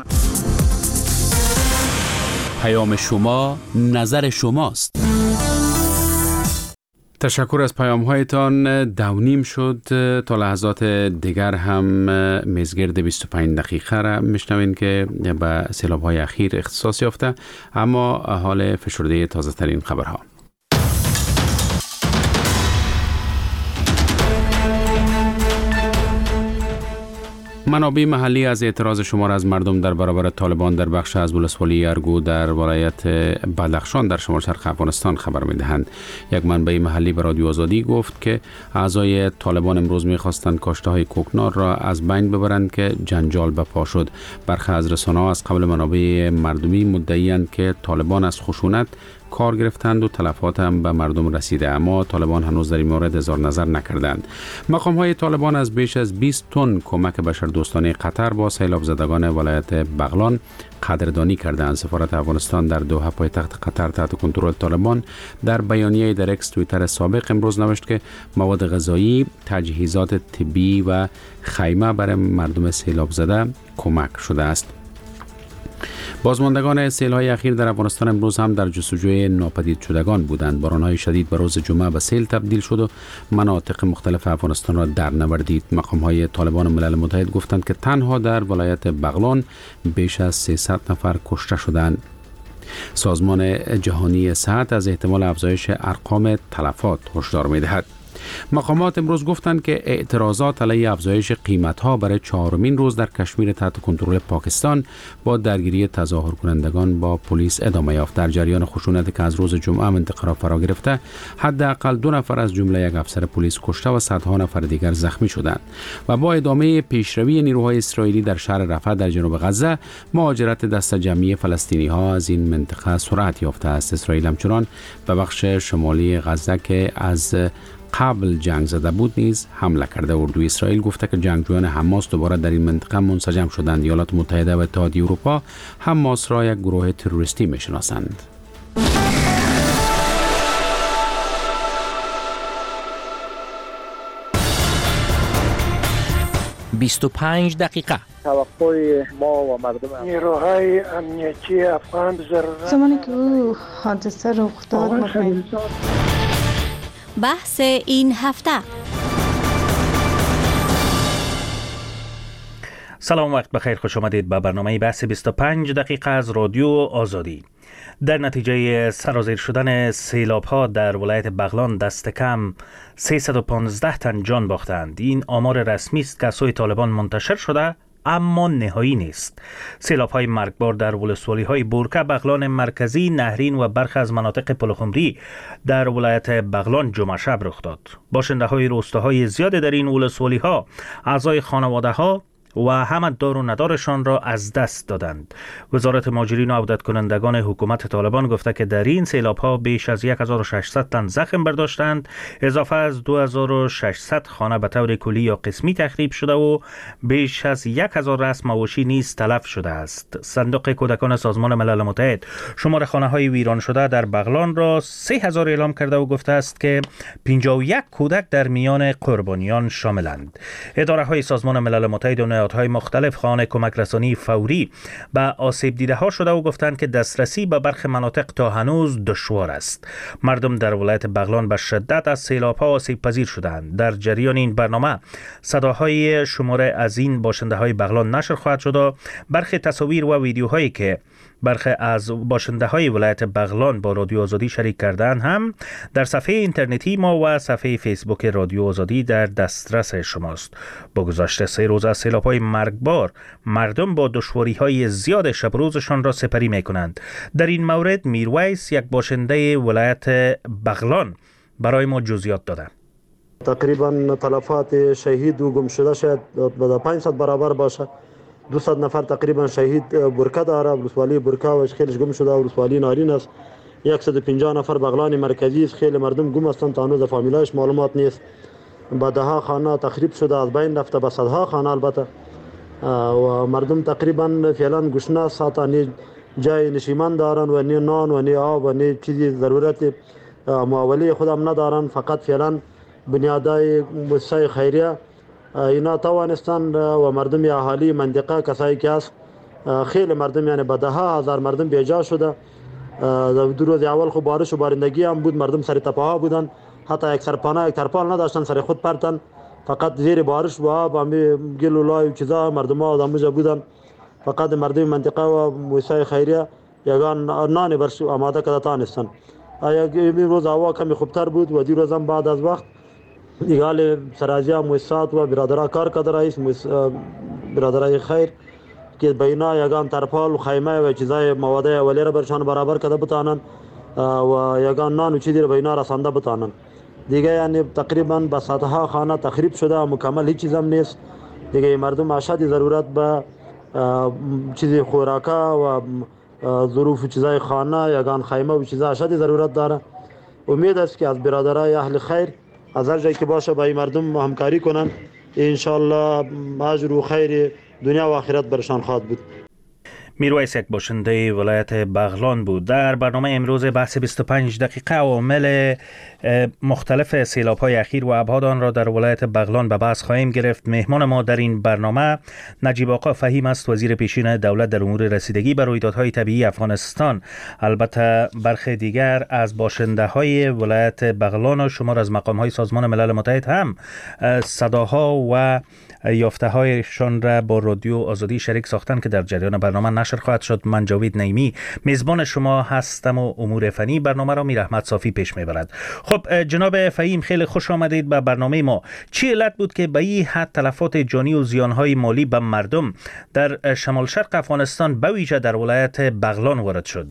پیام شما، نظر شماست. تشکر از پیام هایتان. دونیم شد. تا لحظات دیگر هم میزگرد بیست و پنج دقیقه را میشنوین که به سیلاب های اخیر اختصاص یافته. اما حال فشرده تازه ترین خبرها. منابع محلی از اعتراض شمار از مردم در برابر طالبان در بخش از ولسوالی ارگو در ولایت بدخشان در شمال شرق افغانستان خبر می‌دهند. یک منبع محلی به رادیو آزادی گفت که اعضای طالبان امروز می‌خواستند کاشته‌های کوکنار را از بین ببرند که جنجال به پا شد. برخی از رسانه‌ها از قبل منابع مردمی مدعی‌اند که طالبان از خشونت کار گرفتند و تلفات هم به مردم رسیده، اما طالبان هنوز در این مورد اظهار نظر نکردند. مقام های طالبان از بیش از بیست تن کمک بشردوستانه قطر با سیلاب زدگان ولایت بغلان قدردانی کردند. سفارت افغانستان در دوحه پایتخت قطر تحت کنترل طالبان در بیانیه در اکس توییتر سابق امروز نوشت که مواد غذایی، تجهیزات طبی و خیمه برای مردم سیلاب زده کمک شده است. بازماندگان سیل‌های اخیر در افغانستان امروز هم در جستجوی ناپدید شدگان بودند. باران‌های شدید به روز جمعه به سیل تبدیل شد و مناطق مختلف افغانستان را در نوردید. مقام‌های طالبان ملل متحد گفتند که تنها در ولایت بغلان بیش از سیصد نفر کشته شدند. سازمان جهانی صحت از احتمال افزایش ارقام تلفات هشدار می‌دهد. مقامات امروز گفتند که اعتراضات علیه افزایش قیمت‌ها برای چهارمین روز در کشمیر تحت کنترل پاکستان با درگیری تظاهر کنندگان با پلیس ادامه یافت. در جریان خشونتی که از روز جمعه منطقه را فرا گرفته، حداقل دو نفر از جمله یک افسر پلیس کشته و صدها نفر دیگر زخمی شدند. و با ادامه پیشروی نیروهای اسرائیلی در شهر رفح در جنوب غزه، مهاجرت دست جمعی فلسطینی‌ها از این منطقه سرعت یافته است. اسرائیل همچنان به بخش شمالی غزه که از قبل جنگ زده بود نیز حمله کرده. اردوی اسرائیل گفته که جنگجویان حماس دوباره در این منطقه منسجم شدند. ایالات متحده و اتحادیه اروپا حماس را یک گروه تروریستی می‌شناسند. بیست و پنج دقیقه. توقع ما و مردم نیروهای امنیتی افغان ضرورت زمانی که او حادثه رخ داد بحث این هفته. سلام، وقت بخیر، خوش آمدید به برنامه بحث بیست و پنج دقیقه از رادیو آزادی. در نتیجه سرازیر شدن سیلاب ها در ولایت بغلان دست کم سیصد و پانزده تن جان باختند. این آمار رسمی است که از سوی طالبان منتشر شده، اما نهایی نیست. سیلاب های مرگبار در ولسوالی های بورکه، بغلان مرکزی، نهرین و برخی از مناطق پلخمری در ولایت بغلان جمعه شب رخ داد. باشنده های روستاهای زیاد در این ولسوالی ها اعضای خانواده ها و همه دار و ندارشان را از دست دادند. وزارت مهاجرین و عودت کنندگان حکومت طالبان گفته که در این سیلاب ها بیش از هزار و ششصد تن زخم برداشتند، اضافه از دو هزار و ششصد خانه به طور کلی یا قسمی تخریب شده و بیش از هزار رأس مواشی نیز تلف شده است. صندوق کودکان سازمان ملل متحد شمار خانه های ویران شده در بغلان را سه هزار اعلام کرده و گفته است که پنجاه و یک کودک در میان قربانیان شاملند. اداره های سازمان ملل متحد و های مختلف خواهان کمک رسانی فوری به آسیب دیده ها شده و گفتند که دسترسی به برخی مناطق تا هنوز دشوار است. مردم در ولایت بغلان به شدت از سیلاب ها آسیب پذیر شدند. در جریان این برنامه صداهای شماره از این باشنده های بغلان نشر خواهد شد و برخی تصاویر و ویدیوهایی که برخی از باشنده های ولایت بغلان با رادیو آزادی شریک کردن هم در صفحه اینترنتی ما و صفحه فیسبوک رادیو آزادی در دسترس شماست. با گذشت سه روز از سیلاب های مرگبار، مردم با دشواری های زیاد شب روزشان را سپری می کنند. در این مورد میرویس، یک باشنده ولایت بغلان، برای ما جزئیات داده. تقریبا تلفات شهید و گم شده شاید به پانصد برابر باشه. دویست نفر تقریبا شهید برکه داره. ولسوالی برکه و خیلیش گم شده. ولسوالی نارین است. صد و پنجاه نفر بغلان مرکزی است. خیلی مردم گم هستند. تا هنوز فامیلایش معلومات نیست. با ده ها خانه تخریب شده، از بین رفته. به صدها خانه البته. و مردم تقریبا فعلا گشنه است. حتی جای نشیمن دارن و نه نان و نه آب و نه چیزی ضرورت معاوله خود هم ندارن. فقط فعلا بنیادای مؤسسه خیریه اینا توانستن و مردم اهالی منطقه کسایی که است خیلی مردم یعنی به ده ها هزار مردم بیجا شده. دو روز اول خب بارش و بارندگی هم بود. مردم سر تپه ها بودن. حتی یک سرپناه یک ترپال نداشتن سر خود پرتن. فقط زیر بارش و آب هم گل و لای و چیزا مردم ها آدموجه بودن. فقط مردم منطقه و مؤسسه خیریه یگان نان برش آماده کرده تانستن. یک روز هوا کمی خوبتر بود و دی روز هم بعد از وقت دیگه سرازیا مؤسسات و برادرها کار کرده رئیس برادرای خیر که بینا یگان ترپال و خیمه و چیزای مواد اولیه را برشان برابر کرده بتانن و یگان نان و چیزی را بینا رسانده بتانن. دیگه یعنی تقریبا به صدها خانه تخریب شده. مکمل هیچ چیز هم نیست. دیگه مردم اشد ضرورت به چیزی خوراکا و ظروف چیزای خانه یگان خیمه و چیزا اشد ضرورت داره. امید است که از برادرای اهل خیر از هر جایی که باشه با این مردم همکاری کنن. ان شاء الله اجر و خیر دنیا و آخرت برشان خواهد بود. میرویس یک باشنده ولایت بغلان بود. در برنامه امروز بحث بیست و پنج دقیقه عوامل مختلف سیلاب‌های اخیر و ابعاد آن را در ولایت بغلان به بحث خواهیم گرفت. مهمان ما در این برنامه نجیب آقا فهیم است، وزیر پیشین دولت در امور رسیدگی به رویدادهای طبیعی افغانستان. البته برخی دیگر از باشنده های ولایت بغلان و شمار از مقام های سازمان ملل متحد هم صداها و یافته هایشان را با رادیو آزادی شریک ساختن که در جریان برنامه نشر خواهد شد. من جاوید نعیمی میزبان شما هستم و امور فنی برنامه را میر احمد صافی پیش میبرد. خب جناب فهیم، خیلی خوش آمدید به برنامه ما. چی علت بود که به این حد تلفات جانی و زیانهای مالی به مردم در شمال شرق افغانستان به ویژه در ولایت بغلان وارد شد؟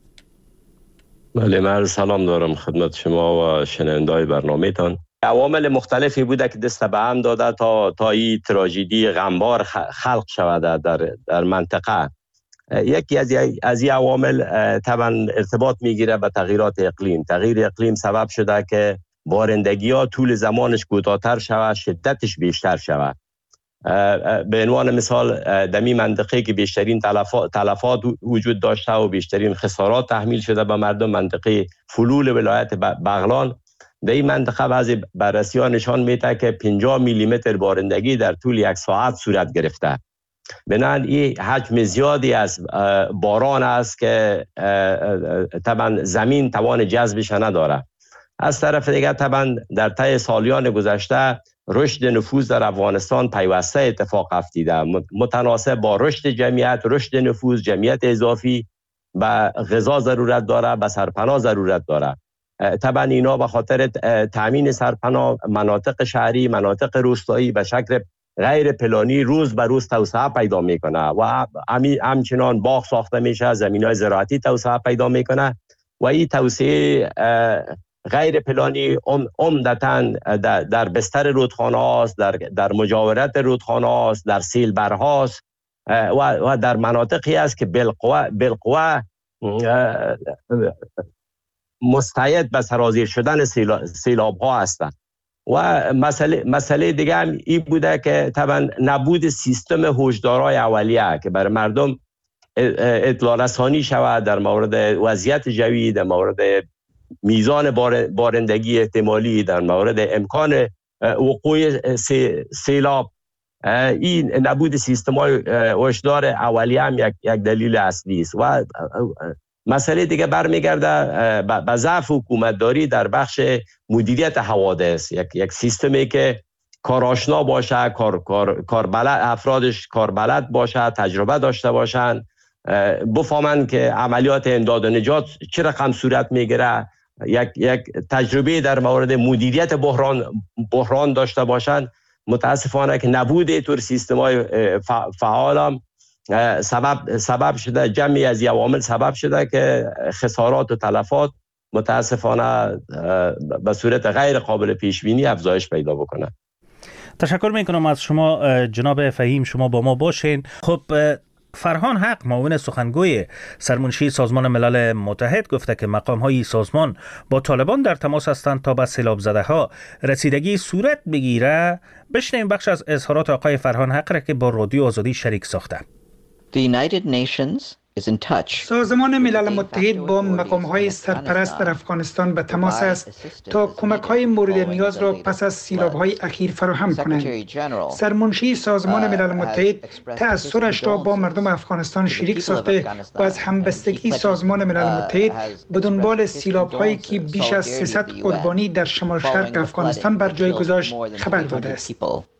بله، من سلام دارم خدمت شما و شنونده‌های برنامه‌تان. عوامل مختلفی بوده که دست به هم داده تا تا این تراژدی غمبار خلق شود در در منطقه. یکی از از این عوامل طبعا ارتباط میگیره به تغییرات اقلیم. تغییر اقلیم سبب شده که بارندگی ها طول زمانش کوتاه‌تر شود، شدتش بیشتر شود. به عنوان مثال در این منطقه که بیشترین تلفات, تلفات وجود داشته و بیشترین خسارات تحمیل شده به مردم، منطقه فلول ولایت بغلان، در این منطقه بعضی بررسی‌ها نشان میده که پنجاه میلی متر بارندگی در طول یک ساعت صورت گرفته. بنابراین این حجم زیادی از باران است که طبعا زمین توان جذبش نداره. از طرف دیگر طبعا در طی سالیان گذشته رشد نفوذ در افغانستان پیوسته اتفاق افتیده، متناسب با رشد جمعیت، رشد نفوذ، جمعیت اضافی به غذا ضرورت داره، به سرپناه ضرورت داره. طبعا اینا به خاطر تامین سرپناه مناطق شهری، مناطق روستایی به شکل غیر پلانی روز به روز توسعه پیدا میکنه و همچنان باغ ساخته میشه، زمینای زراعتی توسعه پیدا میکنه و این توسعه غیر پلانی عمدتاً در بستر رودخانه هاست، در, در مجاورت رودخانه هاست، در سیلبر هاست و, و در مناطقی است که بالقوه بالقوه مستعد به سرازیر شدن سیلاب ها هستند. و مسئله مسئله دیگه هم این بوده که طبعا نبود سیستم هشدارهای اولیه که بر مردم اطلاع رسانی شود در مورد وضعیت جوی، در مورد میزان بارندگی احتمالی، در مورد امکان وقوع سیلاب. این نبود سیستم‌های هشدار اولیه هم یک یک دلیل اصلی است. و مسئله دیگه برمیگرده به ضعف حکومتداری در بخش مدیریت حوادث. یک یک سیستمی که کارآشنا باشه، کار کار کار بلد، افرادش کاربلد باشه، تجربه داشته باشن، بفهمن که عملیات امداد و نجات چه رقم صورت میگیره، یک یک تجربه در مورد مدیریت بحران بحران داشته باشن. متاسفانه که نبود اینطور سیستم‌های فعال هم سبب سبب شده، جمعی از عوامل سبب شده که خسارات و تلفات متاسفانه به صورت غیر قابل پیش بینی افزایش پیدا بکنه. تشکر میکنم از شما جناب فهیم، شما با ما باشین. خب فرهان حق، معاون سخنگوی سرمنشی سازمان ملل متحد، گفته که مقام‌های سازمان با طالبان در تماس هستند تا به سیلاب زده‌ها رسیدگی صورت بگیره. بشنویم بخش از اظهارات آقای فرهان حق را که با رادیو آزادی شریک ساخته. The United Nations is in touch. سازمان ملل متحد با مقام‌های سرپرست در افغانستان به تماس است تا کمک‌های مورد نیاز را پس از سیلاب‌های اخیر فراهم کنند. سرمنشی سازمان ملل متحد تأثیرش را با مردم افغانستان شریک ساخته و از همبستگی سازمان ملل متحد به دنبال سیلاب‌هایی که بیش از سیصد قربانی در شمال شرق افغانستان بر جای گذاشت خبر داده است.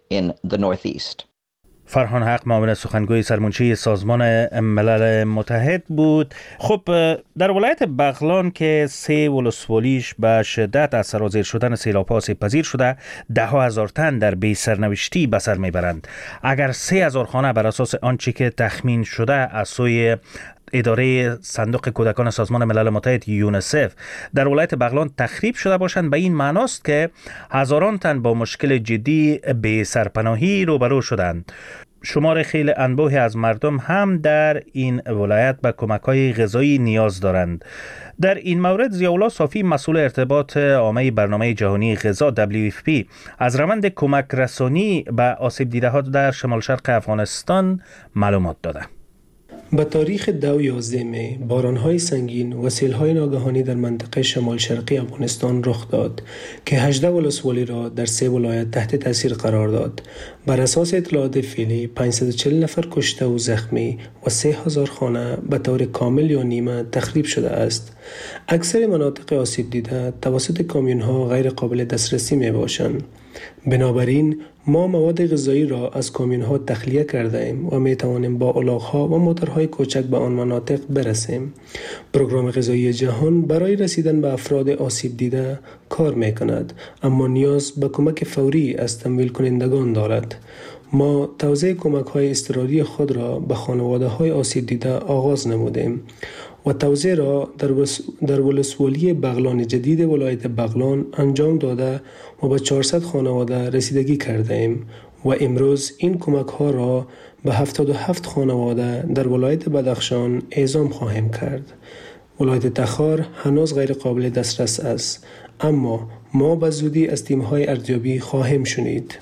فرهان حق، معاون سخنگوی سرمنشی سازمان ملل متحد بود. خب در ولایت بغلان که سه ولسوالیش به شدت از سرازیر شدن سیلاب‌ها آسیب پذیر شده، ده ها هزار تن در بی سرنوشتی به سر میبرند. اگر سه هزار خانه بر اساس آنچه که تخمین شده از سوی اداره صندوق کودکان سازمان ملل متحد یونیسف در ولایت بغلان تخریب شده باشند، به این معناست که هزاران تن با مشکل جدی بی سرپناهی روبرو شدند. شمار خیلی انبوهی از مردم هم در این ولایت به کمک‌های غذایی نیاز دارند. در این مورد ضیاءالله صافی، مسئول ارتباط عامه برنامه جهانی غذا دبلیو اف پی، از روند کمک رسانی به آسیب دیده‌ها در شمال شرق افغانستان معلومات داده. به تاریخ دو یازده می بارانهای سنگین و سیل‌های ناگهانی در منطقه شمال شرقی افغانستان رخ داد که هجده ولسوالی را در سه ولایت تحت تاثیر قرار داد. بر اساس اطلاعات فعلی پانصد و چهل نفر کشته و زخمی و سه هزار خانه به طور کامل یا نیمه تخریب شده است. اکثر مناطق آسیب دیده توسط کامیون‌ها غیر قابل دسترسی می باشند. بنابراین ما مواد غذایی را از کامیون‌ها تخلیه کرده ایم و می توانیم با الاغ‌ها و موتورهای کوچک به آن مناطق برسیم. پروگرام غذایی جهان برای رسیدن به افراد آسیب دیده کار می کند، اما نیاز به کمک فوری از تمویل کنندگان دارد. ما توزیع کمک‌های اضطراری خود را به خانواده‌های آسیب دیده آغاز نمودیم و توزیع را در, در ولسوالی بغلان جدید ولایت بغلان انجام داده و به چهارصد خانواده رسیدگی کرده ایم و امروز این کمک ها را به هفتاد و هفت خانواده در ولایت بدخشان اعزام خواهیم کرد. ولایت تخار هنوز غیر قابل دسترس است، اما ما به زودی از تیم های ارزیابی خواهیم شنید.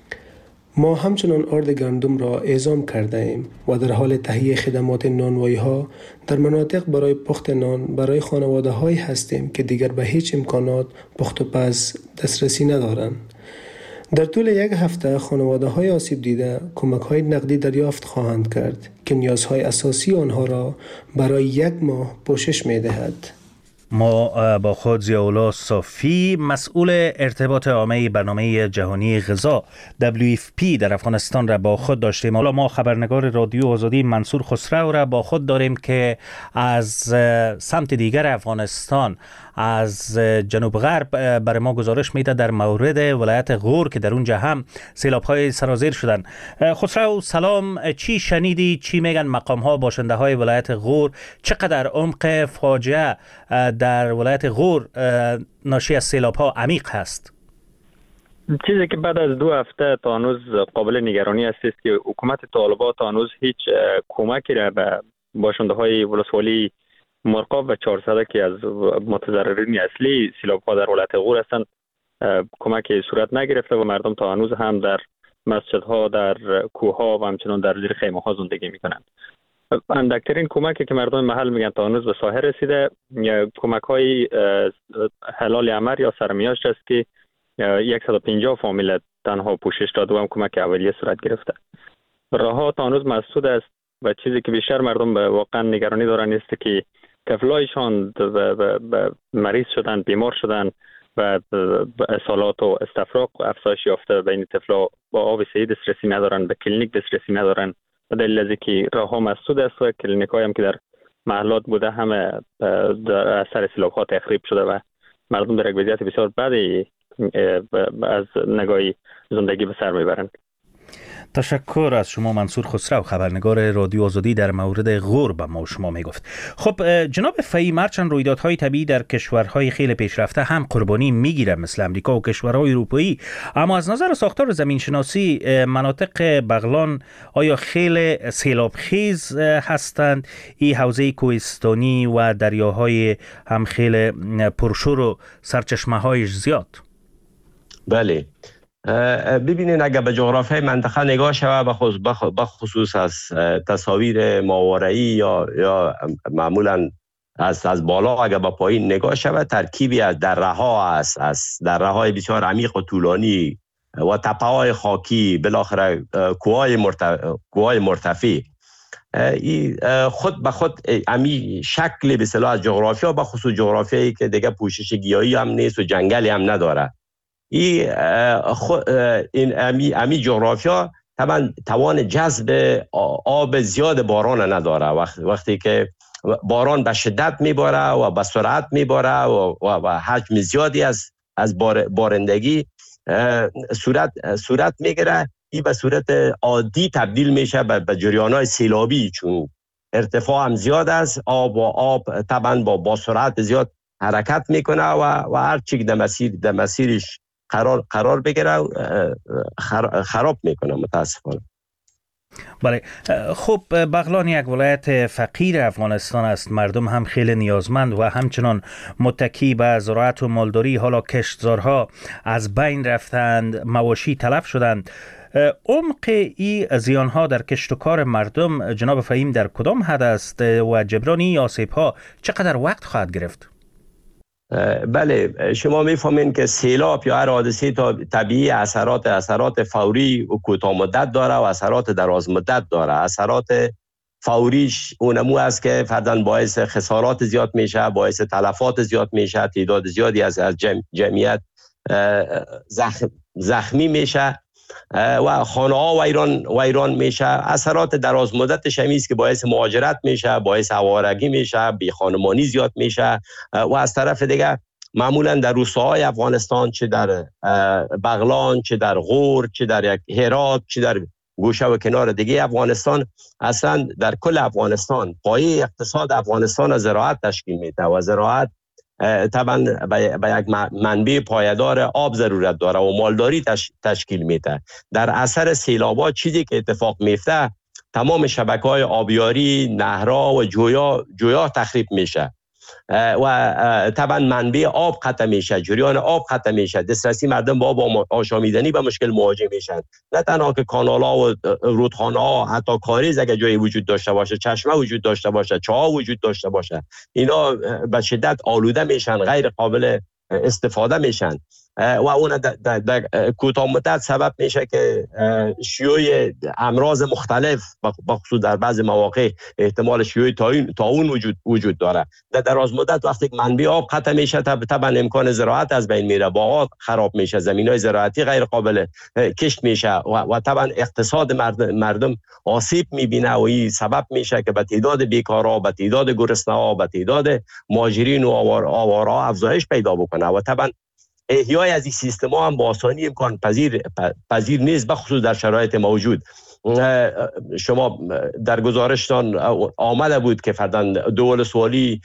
ما همچنان آرد گندم را اعزام کرده ایم و در حال تهیه خدمات نانوایی ها در مناطق برای پخت نان برای خانواده هایی هستیم که دیگر به هیچ امکانات پخت و پز دسترسی ندارند. در طول یک هفته خانواده های آسیب دیده کمک های نقدی دریافت خواهند کرد که نیازهای اساسی آنها را برای یک ماه پوشش می دهد. ما با خود ضیاءالله صافی، مسئول ارتباط عامه برنامه جهانی غذا دبلیو اف پی در افغانستان را با خود داشتیم. حالا ما خبرنگار رادیو آزادی منصور خسرو را با خود داریم که از سمت دیگر افغانستان، از جنوب غرب، برای ما گزارش میده در مورد ولایت غور که در اونجا هم سیلاب‌های سرازیر شدن. خسرو سلام، چی شنیدی؟ چی میگن مقام ها، باشنده های ولایت غور؟ چقدر عمق فاجعه در ولایت غور ناشی از سیلاب‌ها عمیق هست؟ چیزی که بعد از دو هفته تا هنوز قابل نگرانی است است که حکومت طالبان تا هنوز هیچ کمکی را به باشنده های ولسوالی مرقاب و چهارصد که از متضررین اصلی سیلاب‌ها در ولایت غور هستند کمک صورت نگرفته و مردم تا هنوز هم در مسجدها، در کوه‌ها و همچنان در زیر خیمه‌ها زندگی می‌کنند. اندکترین کمکی که مردم محل میگن تا هنوز به ساحل رسیده کمک‌های حلال عمر یا سرمیاش است که صد و پنجاه فامیل تنها پوشش داده و هم کمک اولیه صورت گرفته. راه‌ها تا هنوز مسدود است و چیزی که بیشتر مردم به واقعا نگرانی دارن است که طفلایشان مریض شدن، بیمار شدن و اصالات و استفراغ افزایش یافته. بین طفلا با آب صحی دسترسی ندارن، به کلینیک دسترسی ندارن و دلیل از اینکه راه‌ها مسدود است و کلینیک‌های هم که در محلات بوده همه در اثر سیلاب‌ها تخریب شده و مردم در یک وضعیت بسیار بدی از نگاه زندگی به سر میبرند. تشکر از شما منصور خسرو، خبرنگار رادیو آزادی در مورد غور به ما شما میگفت. خب جناب فهیم، هرچند رویدادهای طبیعی در کشورهای خیلی پیشرفته هم قربانی میگیره مثل امریکا و کشورهای اروپایی، اما از نظر ساختار زمین شناسی مناطق بغلان آیا خیلی سیلاب خیز هستند؟ این حوزه کوهستانی و دریاهای هم خیلی پرشور و سرچشمه هایش زیاد؟ بله، ببینید اگر به جغرافیای منطقه نگاه شود، به خصوص از تصاویر ماورایی یا یا معمولا از از بالا اگر به پایین نگاه شود، ترکیبی از دره‌ها است، از دره‌های بسیار عمیق و طولانی و تپه‌های خاکی، بالاخره کوههای مرتفع کوههای مرتفع. این خود به خود امی شکل به اصطلاح از جغرافیا، به خصوص جغرافیایی که دیگه پوشش گیاهی هم نیست و جنگلی هم نداره، این این امی امی جغرافیا طبعا توان جذب آب زیاد باران نداره. وقتی که باران به شدت میباره و به سرعت میباره و و حجم زیادی از از بار بارندگی صورت صورت میگیره، این به صورت عادی تبدیل میشه به جریان‌های سیلابی، چون ارتفاع هم زیاد است. آب و آب طبعا با با سرعت زیاد حرکت میکنه و و هر چی در مسیر در مسیرش قرار قرار بگیره خراب میکنه متاسفانه. بله، خب بغلان یک ولایت فقیر افغانستان است، مردم هم خیلی نیازمند و همچنان متکی به زراعت و مالداری. حالا کشتزارها از بین رفتند، مواشی تلف شدند. عمق این زیانها در کشت و کار مردم جناب فهیم در کدام حد است و جبران این آسیب‌ها چقدر وقت خواهد گرفت؟ بله، شما میفهمین که سیلاب یا هر حادثه طبیعی اثرات اثرات فوری و کوتاه مدت داره و اثرات دراز مدت داره. اثرات فوریش اونمو است که فرضاً باعث خسارات زیاد میشه، باعث تلفات زیاد میشه، تعداد زیادی از از جمع جمعیت زخم زخمی میشه و خانه ها ویران ویران میشه. اثرات دراز مدتش همی است که باعث مهاجرت میشه، باعث آوارگی میشه، بی خانمانی زیاد میشه و از طرف دیگه معمولا در روستاهای افغانستان، چه در بغلان، چه در غور، چه در یک هرات، چه در گوشه و کنار دیگه افغانستان، اصلا در کل افغانستان پایه اقتصاد افغانستان از زراعت تشکیل میده و زراعت طبعا به یک منبع پایدار آب ضرورت داره و مالداری تش تشکیل میده. در اثر سیلابات چیزی که اتفاق میفته، تمام شبکه‌های آبیاری، نهرها و جویا جویا تخریب میشه و طبعا منبع آب قطع میشه، جریان آب قطع میشه، دسترسی مردم با آب آشامیدنی به مشکل مواجه میشن. نه تنها که کانال‌ها و رودخانه‌ها، حتی کاریز اگه جایی وجود داشته باشه، چشمه وجود داشته باشه، چاه وجود داشته باشه، اینا به شدت آلوده میشن، غیر قابل استفاده میشن و اون در, در کوتاه مدت سبب میشه که شیوع امراض مختلف، بخصوص در بعض مواقع احتمال شیوع طاعون وجود وجود داره. در دراز مدت وقتی منبع آب قطع میشه، طبعا امکان زراعت از بین میره، باغات خراب میشه، زمینای زراعتی غیر قابل کشت میشه و, و طبعا اقتصاد مردم, مردم آسیب میبینه و این سبب میشه که به تعداد بیکارا، به تعداد گرسنه‌ها، به تعداد مهاجرین و آوارها افزایش پیدا بکنه و طبعا احیای از این سیستم ها هم با آسانی امکان پذیر پذیر نیست، بخصوص در شرایط موجود. شما در گزارشتان آمده بود که فرداً دول سوالی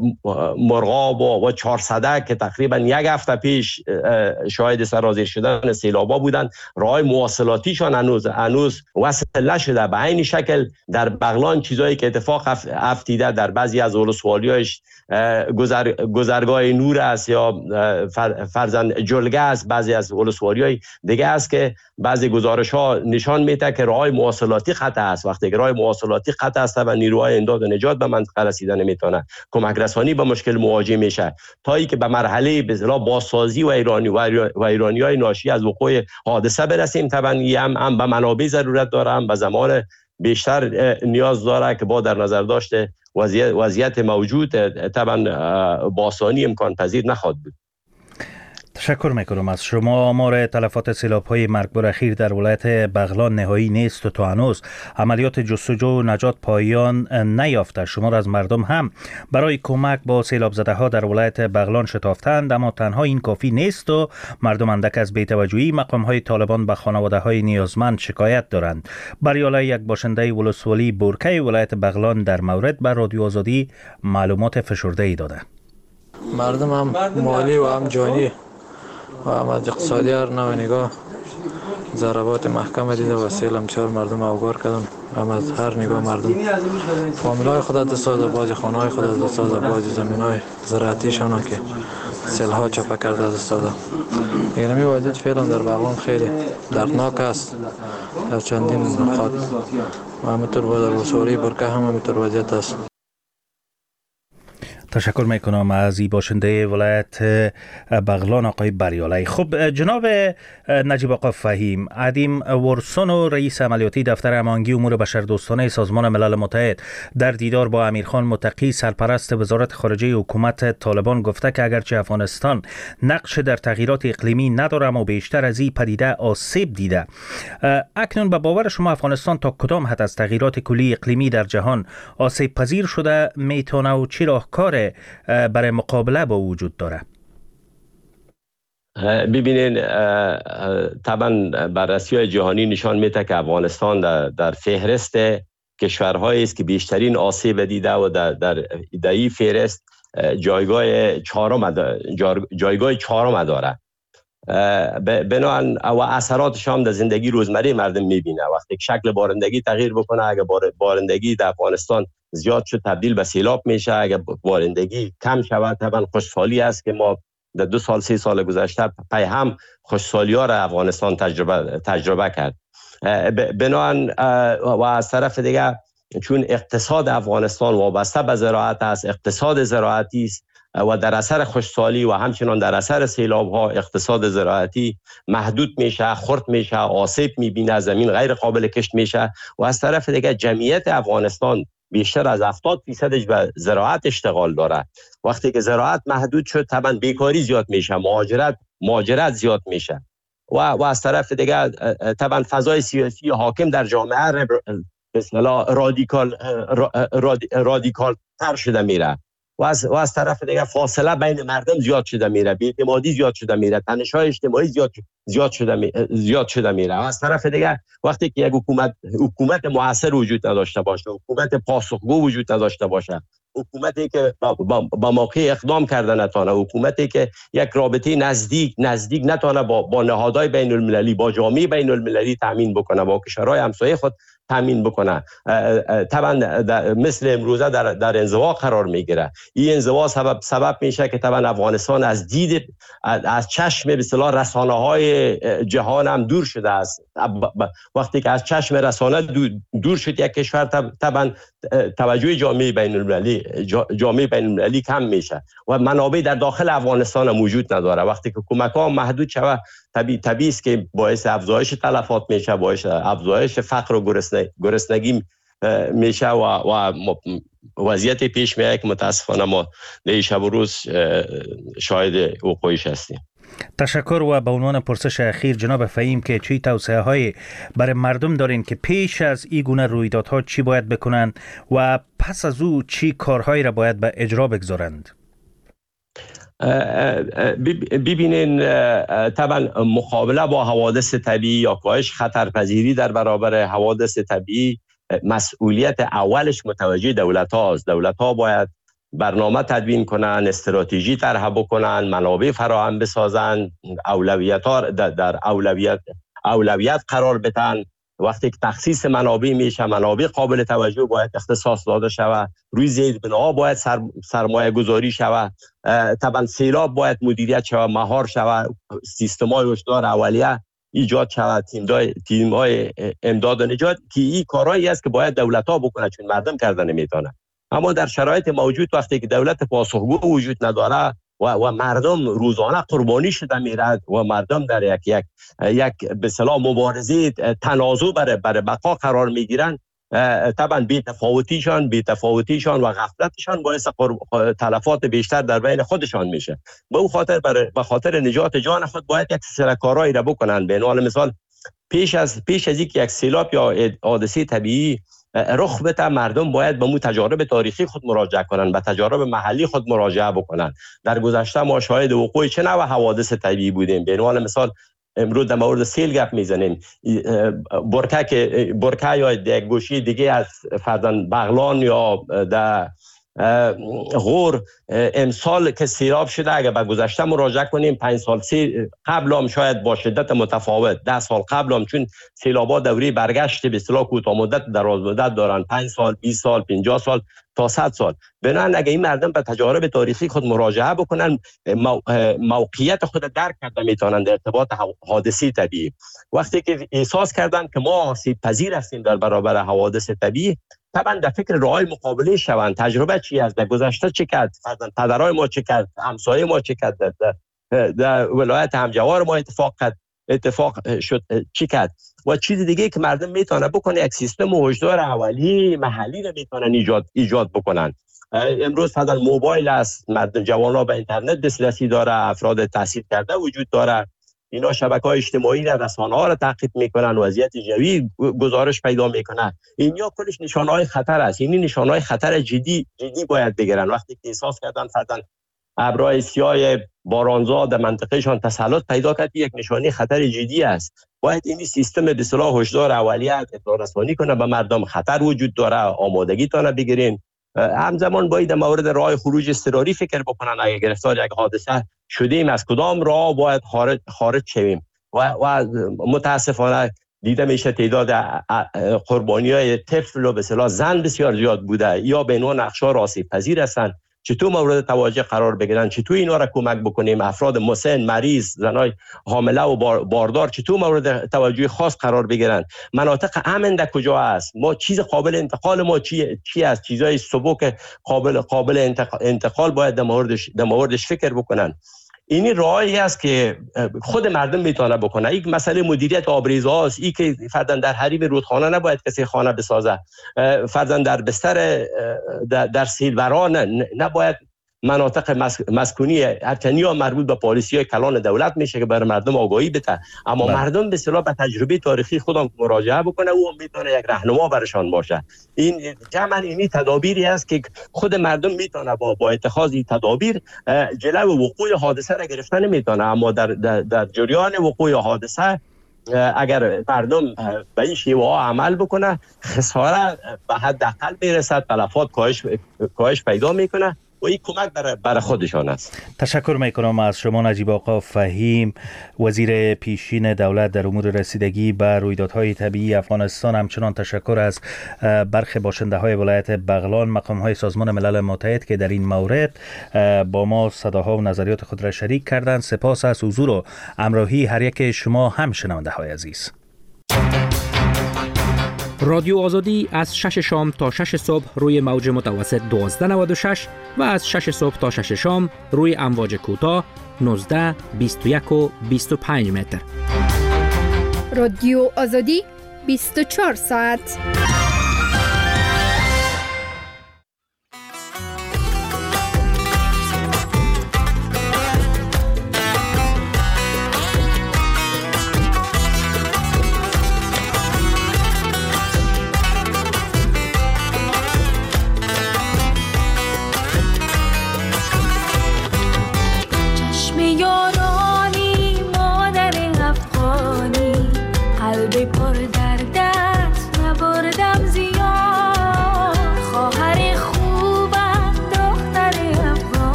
مرغاب و چهارصده که تقریبا یک هفته پیش شاهد سرازیر شدن سیلابا بودند، راه مواصلاتیشان هنوز هنوز وصل نشده. به این شکل در بغلان چیزایی که اتفاق افتیده در بعضی از ولسوالی‌هاش گذر گذرگاه نور است یا فرزن جلگه است، بعضی از ولسوالی‌های دیگه است که بعضی گزارش‌ها نشان میده که راه مواصلاتی قطع است. وقتی که راه مواصلاتی قطع است و نیروهای امداد و نجات به منطقه رسیدن نمیتونه، کمک رسانی به مشکل مواجه میشه، تا اینکه به مرحله به اصطلاح بازسازی و ایرانی و ایرانی‌های ناشی از وقوع حادثه برسیم. طبعا هم, هم به منابع ضرورت داره، هم به زمان بیشتر نیاز داره که با در نظر داشته وضعیت, وضعیت موجود طبعا با آسانی امکان پذیر نخواهد بود. تشکر میکنم از شما. آمار تلفات سیلاب‌های مرگبار اخیر در ولایت بغلان نهایی نیست و تا هنوز عملیات جستجو و نجات پایان نیافته. شمار از مردم هم برای کمک با سیلاب زده ها در ولایت بغلان شتافتند، اما تنها این کافی نیست و مردم اندک از بی‌توجهی مقام های طالبان به خانواده های نیازمند شکایت دارند. بریالا، یک باشنده ولسوالی بورکه ولایت بغلان، در مورد به رادیو آزادی معلومات فشرده ای داده. مردم هم مالی و هم جانی و هم از اقتصادی هر نوع نگاه ضربات محکم دیده و سیل امسال مردم اوگار کردن. هم از هر نگاه مردم فامیل های خود دست از بازی خانه های خود دست از بازی زمین های زراعتیشان ها که سیل ها چپه کرده از استاده. دیگر می وجود فعلا در بغلان خیلی دردناک است در چندین نقاط و همینطور با در ولسوالی برکه هم همینطور وضعیت است. تشکر میکنم از ای باشنده ولایت بغلان آقای بریالای. خب جناب نجیب آقا فهیم، ادیم ورسون و رئیس عملیاتی دفتر امانگی امور بشردوستانه سازمان ملل متحد در دیدار با امیرخان متقی سرپرست وزارت خارجه حکومت طالبان گفته که اگرچه افغانستان نقش در تغییرات اقلیمی نداره اما بیشتر از این پدیده آسیب دیده. اکنون به باور شما افغانستان تا کدام حد از تغییرات کلی اقلیمی در جهان آسیب پذیر شده میتونه و چی راهکار برای مقابله با وجود داره؟ ببینین، طبعا بررسی‌های جهانی نشان میده که افغانستان در, در فهرست کشورهایی است که بیشترین آسیب دیده و در در این فهرست جایگاه چهارم جایگاه چهارم داره. بنابراین و اثراتش هم در زندگی روزمره مردم میبینه. وقتی شکل بارندگی تغییر بکنه، اگر بارندگی در افغانستان زیاد شد تبدیل به سیلاب میشه، اگر بارندگی کم شود طبعا خشکسالی است که ما در دو سال سه سال گذشته پی هم خشکسالی ها را افغانستان تجربه تجربه کرد. بنابراین و از طرف دیگه چون اقتصاد افغانستان وابسته به زراعت است، اقتصاد زراعتی است و در اثر خشکسالی و همچنان در اثر سیلاب ها اقتصاد زراعتی محدود میشه، خرد میشه، آسیب میبینه، زمین غیر قابل کشت میشه و از طرف دیگه جمعیت افغانستان بیشتر از هفتاد درصدش به زراعت اشتغال داره. وقتی که زراعت محدود شد طبعا بیکاری زیاد میشه، مهاجرت مهاجرت زیاد میشه و و از طرف دیگه طبعا فضای سیاسی حاکم در جامعه به اصطلاح رادیکال رادیکال تر شده میره و از, و از طرف دیگه فاصله بین مردم زیاد شده میره، بی‌اعتمادی زیاد شده میره، تنش‌های اجتماعی زیاد زیاد شده می، زیاد شده میره. و از طرف دیگه وقتی که یک حکومت حکومت موثر وجود نداشته باشه، حکومت پاسخگو وجود نداشته باشه، حکومتی که با, با, با موقع اقدام کرده نتونه، حکومتی که یک رابطه نزدیک نزدیک نتونه با با نهادهای بین المللی، با جامعه بین المللی تامین بکنه، با کشورهای همسایه خود تامین بکنه، طبعا مثل امروزه در در انزوا قرار میگیره. این انزوا سبب سبب میشه که طبعا افغانستان از دید از چشم به اصطلاح رسانه‌های جهان هم دور شده است. وقتی که از چشم رسانه دور شد یک کشور طبعا توجه جامعه بین المللی جامعه بین المللی کم میشه و منابع در داخل افغانستان موجود نداره. وقتی که کمک‌ها محدود شود طبیعی طبیعی است که باعث افزایش تلفات میشه، باعث افزایش فقر و گرسنگی میشه و, و وضعیت پیش میاد که متاسفانه ما در شب و روز شاهد وقوعش هستیم. تشکر. و به عنوان پرسش اخیر جناب فهیم که چی توصیه های برای مردم دارین که پیش از این گونه رویدادها چی باید بکنن و پس از او چی کارهایی را باید به اجرا بگذارند؟ ببینین، طبعا مقابله با حوادث طبیعی یا کاهش خطرپذیری در برابر حوادث طبیعی مسئولیت اولش متوجه دولت هاست. دولت ها باید برنامه تدوین کنن، استراتژی طرح بکنن، منابع فراهم بسازن، اولویت ها در اولویت اولویت قرار بدن. وقتی که تخصیص منابع میشه، منابع قابل توجه باید اختصاص داده شود، روی زیربناها باید سر، سرمایه گذاری شود، طبعا سیلاب باید مدیریت شود، مهار شود، سیستم‌های هشدار اولیه ایجاد شود، تیم‌های امداد و نجات، که این کارهایی است که باید دولت‌ها بکنه چون مردم کردن نمیتونه. اما در شرایط موجود وقتی که دولت پاسخگو وجود نداره و, و مردم روزانه قربانی شده میرد و مردم در یک یک یک به اصطلاح مبارزه تنازع برای برای بقا قرار میگیرن، طبعا بی تفاوتیشان بی تفاوتیشان و غفلتشان باعث تلفات بیشتر در بین خودشان میشه. به اون خاطر برای به خاطر نجات جان خود باید یک سری کارایی را بکنن. به عنوان مثال پیش از پیش از اینکه یک سیلاب یا حادثه طبیعی رخ بده، مردم باید به مو تجارب تاریخی خود مراجعه کنن، به تجارب محلی خود مراجعه بکنن. در گذشته ما شاهد وقوع چه نوع حوادث طبیعی بودیم. به عنوان مثال امروز در مورد سیل گپ میزنیم، برکه برکه یا یک گوشه دیگه از فرزند بغلان یا در غور امسال که سیلاب شده، اگر به گذشته مراجعه کنیم پنج سال سی قبل هم شاید با شدت متفاوت، ده سال قبل هم، چون سیلابا دوری برگشت به اصطلاح کوتاه مدت دراز مدت دارن، پنج سال بیست سال پنجاه سال تا صد سال. بنابراین اگر این مردم به تجارب تاریخی خود مراجعه بکنن، موقعیت خود درک کرده میتونن در ارتباط حادثه طبیعی. وقتی که احساس کردن که ما آسیب پذیر هستیم در برابر حوادث طبیعی، طبعا در فکر راهی مقابله شوند. تجربه چی است؟ در گذشته چه کرد؟ پدرای ما چه کرد؟ همسایه ما چه کرد؟ در, در ولایت همجوار ما اتفاق کرد اتفاق شد چی کرد؟ و چیز دیگه که مردم میتونه بکنه، یک سیستم هشدار اولیه محلی رو میتونن ایجاد ایجاد بکنن. امروز فقط موبایل است، مردم جوانا به اینترنت دسترسی داره، افراد تحصیل کرده وجود داره، اینا شبکه‌های اجتماعی را، رسانه‌ها را تعقیب میکنن، وضعیت جوی گزارش پیدا میکنن. اینیا کلش نشانه‌های خطر است. این نشانه‌های خطر جدی جدی باید بگیرن. وقتی که احساس کردن فرضاً ابرهای سیاه بارانزا در منطقهشان تسلط پیدا کرد، یک نشانه خطر جدی است. باید این سیستم به اصطلاح هشدار اولیه اطلاع رسانی کنه به مردم، خطر وجود داره، آمادگی تان بگیرین. همزمان باید در مورد راه خروج اضطراری فکر بکنن. اگه گرفتار یک حادثه شدیم از کدام راه باید خارج خارج شویم. و, و متاسفانه دیده میشه تعداد قربانیای طفل و به اصطلاح زن بسیار زیاد بوده، یا به عنوان نقشار آسیب پذیر هستند. چطور مورد توجه قرار بگیرن؟ چطور اینا را کمک بکنیم؟ افراد مسن، مریض، زنای حامله و باردار چطور مورد توجه خاص قرار بگیرن؟ مناطق امن در کجا است؟ ما چیز قابل انتقال ما چی چی است؟ چیزای سبک قابل قابل انتقال باید در موردش در موردش فکر بکنن. این راهی است که خود مردم میتونه بکنه. یک مسئله مدیریت آبریزها است. این که فرضاً در حریم رودخانه نباید کسی خانه بسازه، فرضاً در بستر در, در سیلوران نباید مناطق مسکونی هرچند یا مربوط به پالیسی های کلان دولت میشه که برای مردم آگاهی بده، اما بله. مردم به اصطلاح به تجربه تاریخی خودم مراجعه بکنه، او میتونه یک راهنما برشان باشه. این جمع اینی تدابیری است که خود مردم میتونه با با اتخاذ این تدابیر جلو وقوع حادثه را گرفتن میتونه. اما در در, در جریان وقوع حادثه اگر مردم به این شیوه ها عمل بکنه، خسارت به حداقل میرسد، تلفات کاهش کاهش پیدا میکنه و این کمک برای برای خودشان است. تشکر میکنم از شما نجیب آقا فهیم، وزیر پیشین دولت در امور رسیدگی به رویدادهای طبیعی افغانستان. همچنان تشکر از برخی باشنده های ولایت بغلان، مقام های سازمان ملل متحد که در این مورد با ما صداها و نظریات خود را شریک کردند. سپاس از حضور و همراهی هر یک شما هم شنونده های عزیز. رادیو آزادی از شش شام تا شش صبح روی موج متوسط دوازده نود و شش و از شش صبح تا شش شام روی امواج کوتاه نوزده بیست و یک و بیست و پنج متر. رادیو آزادی بیست و چهار ساعت.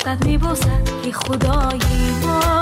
دستت میبوسد که خدایی ما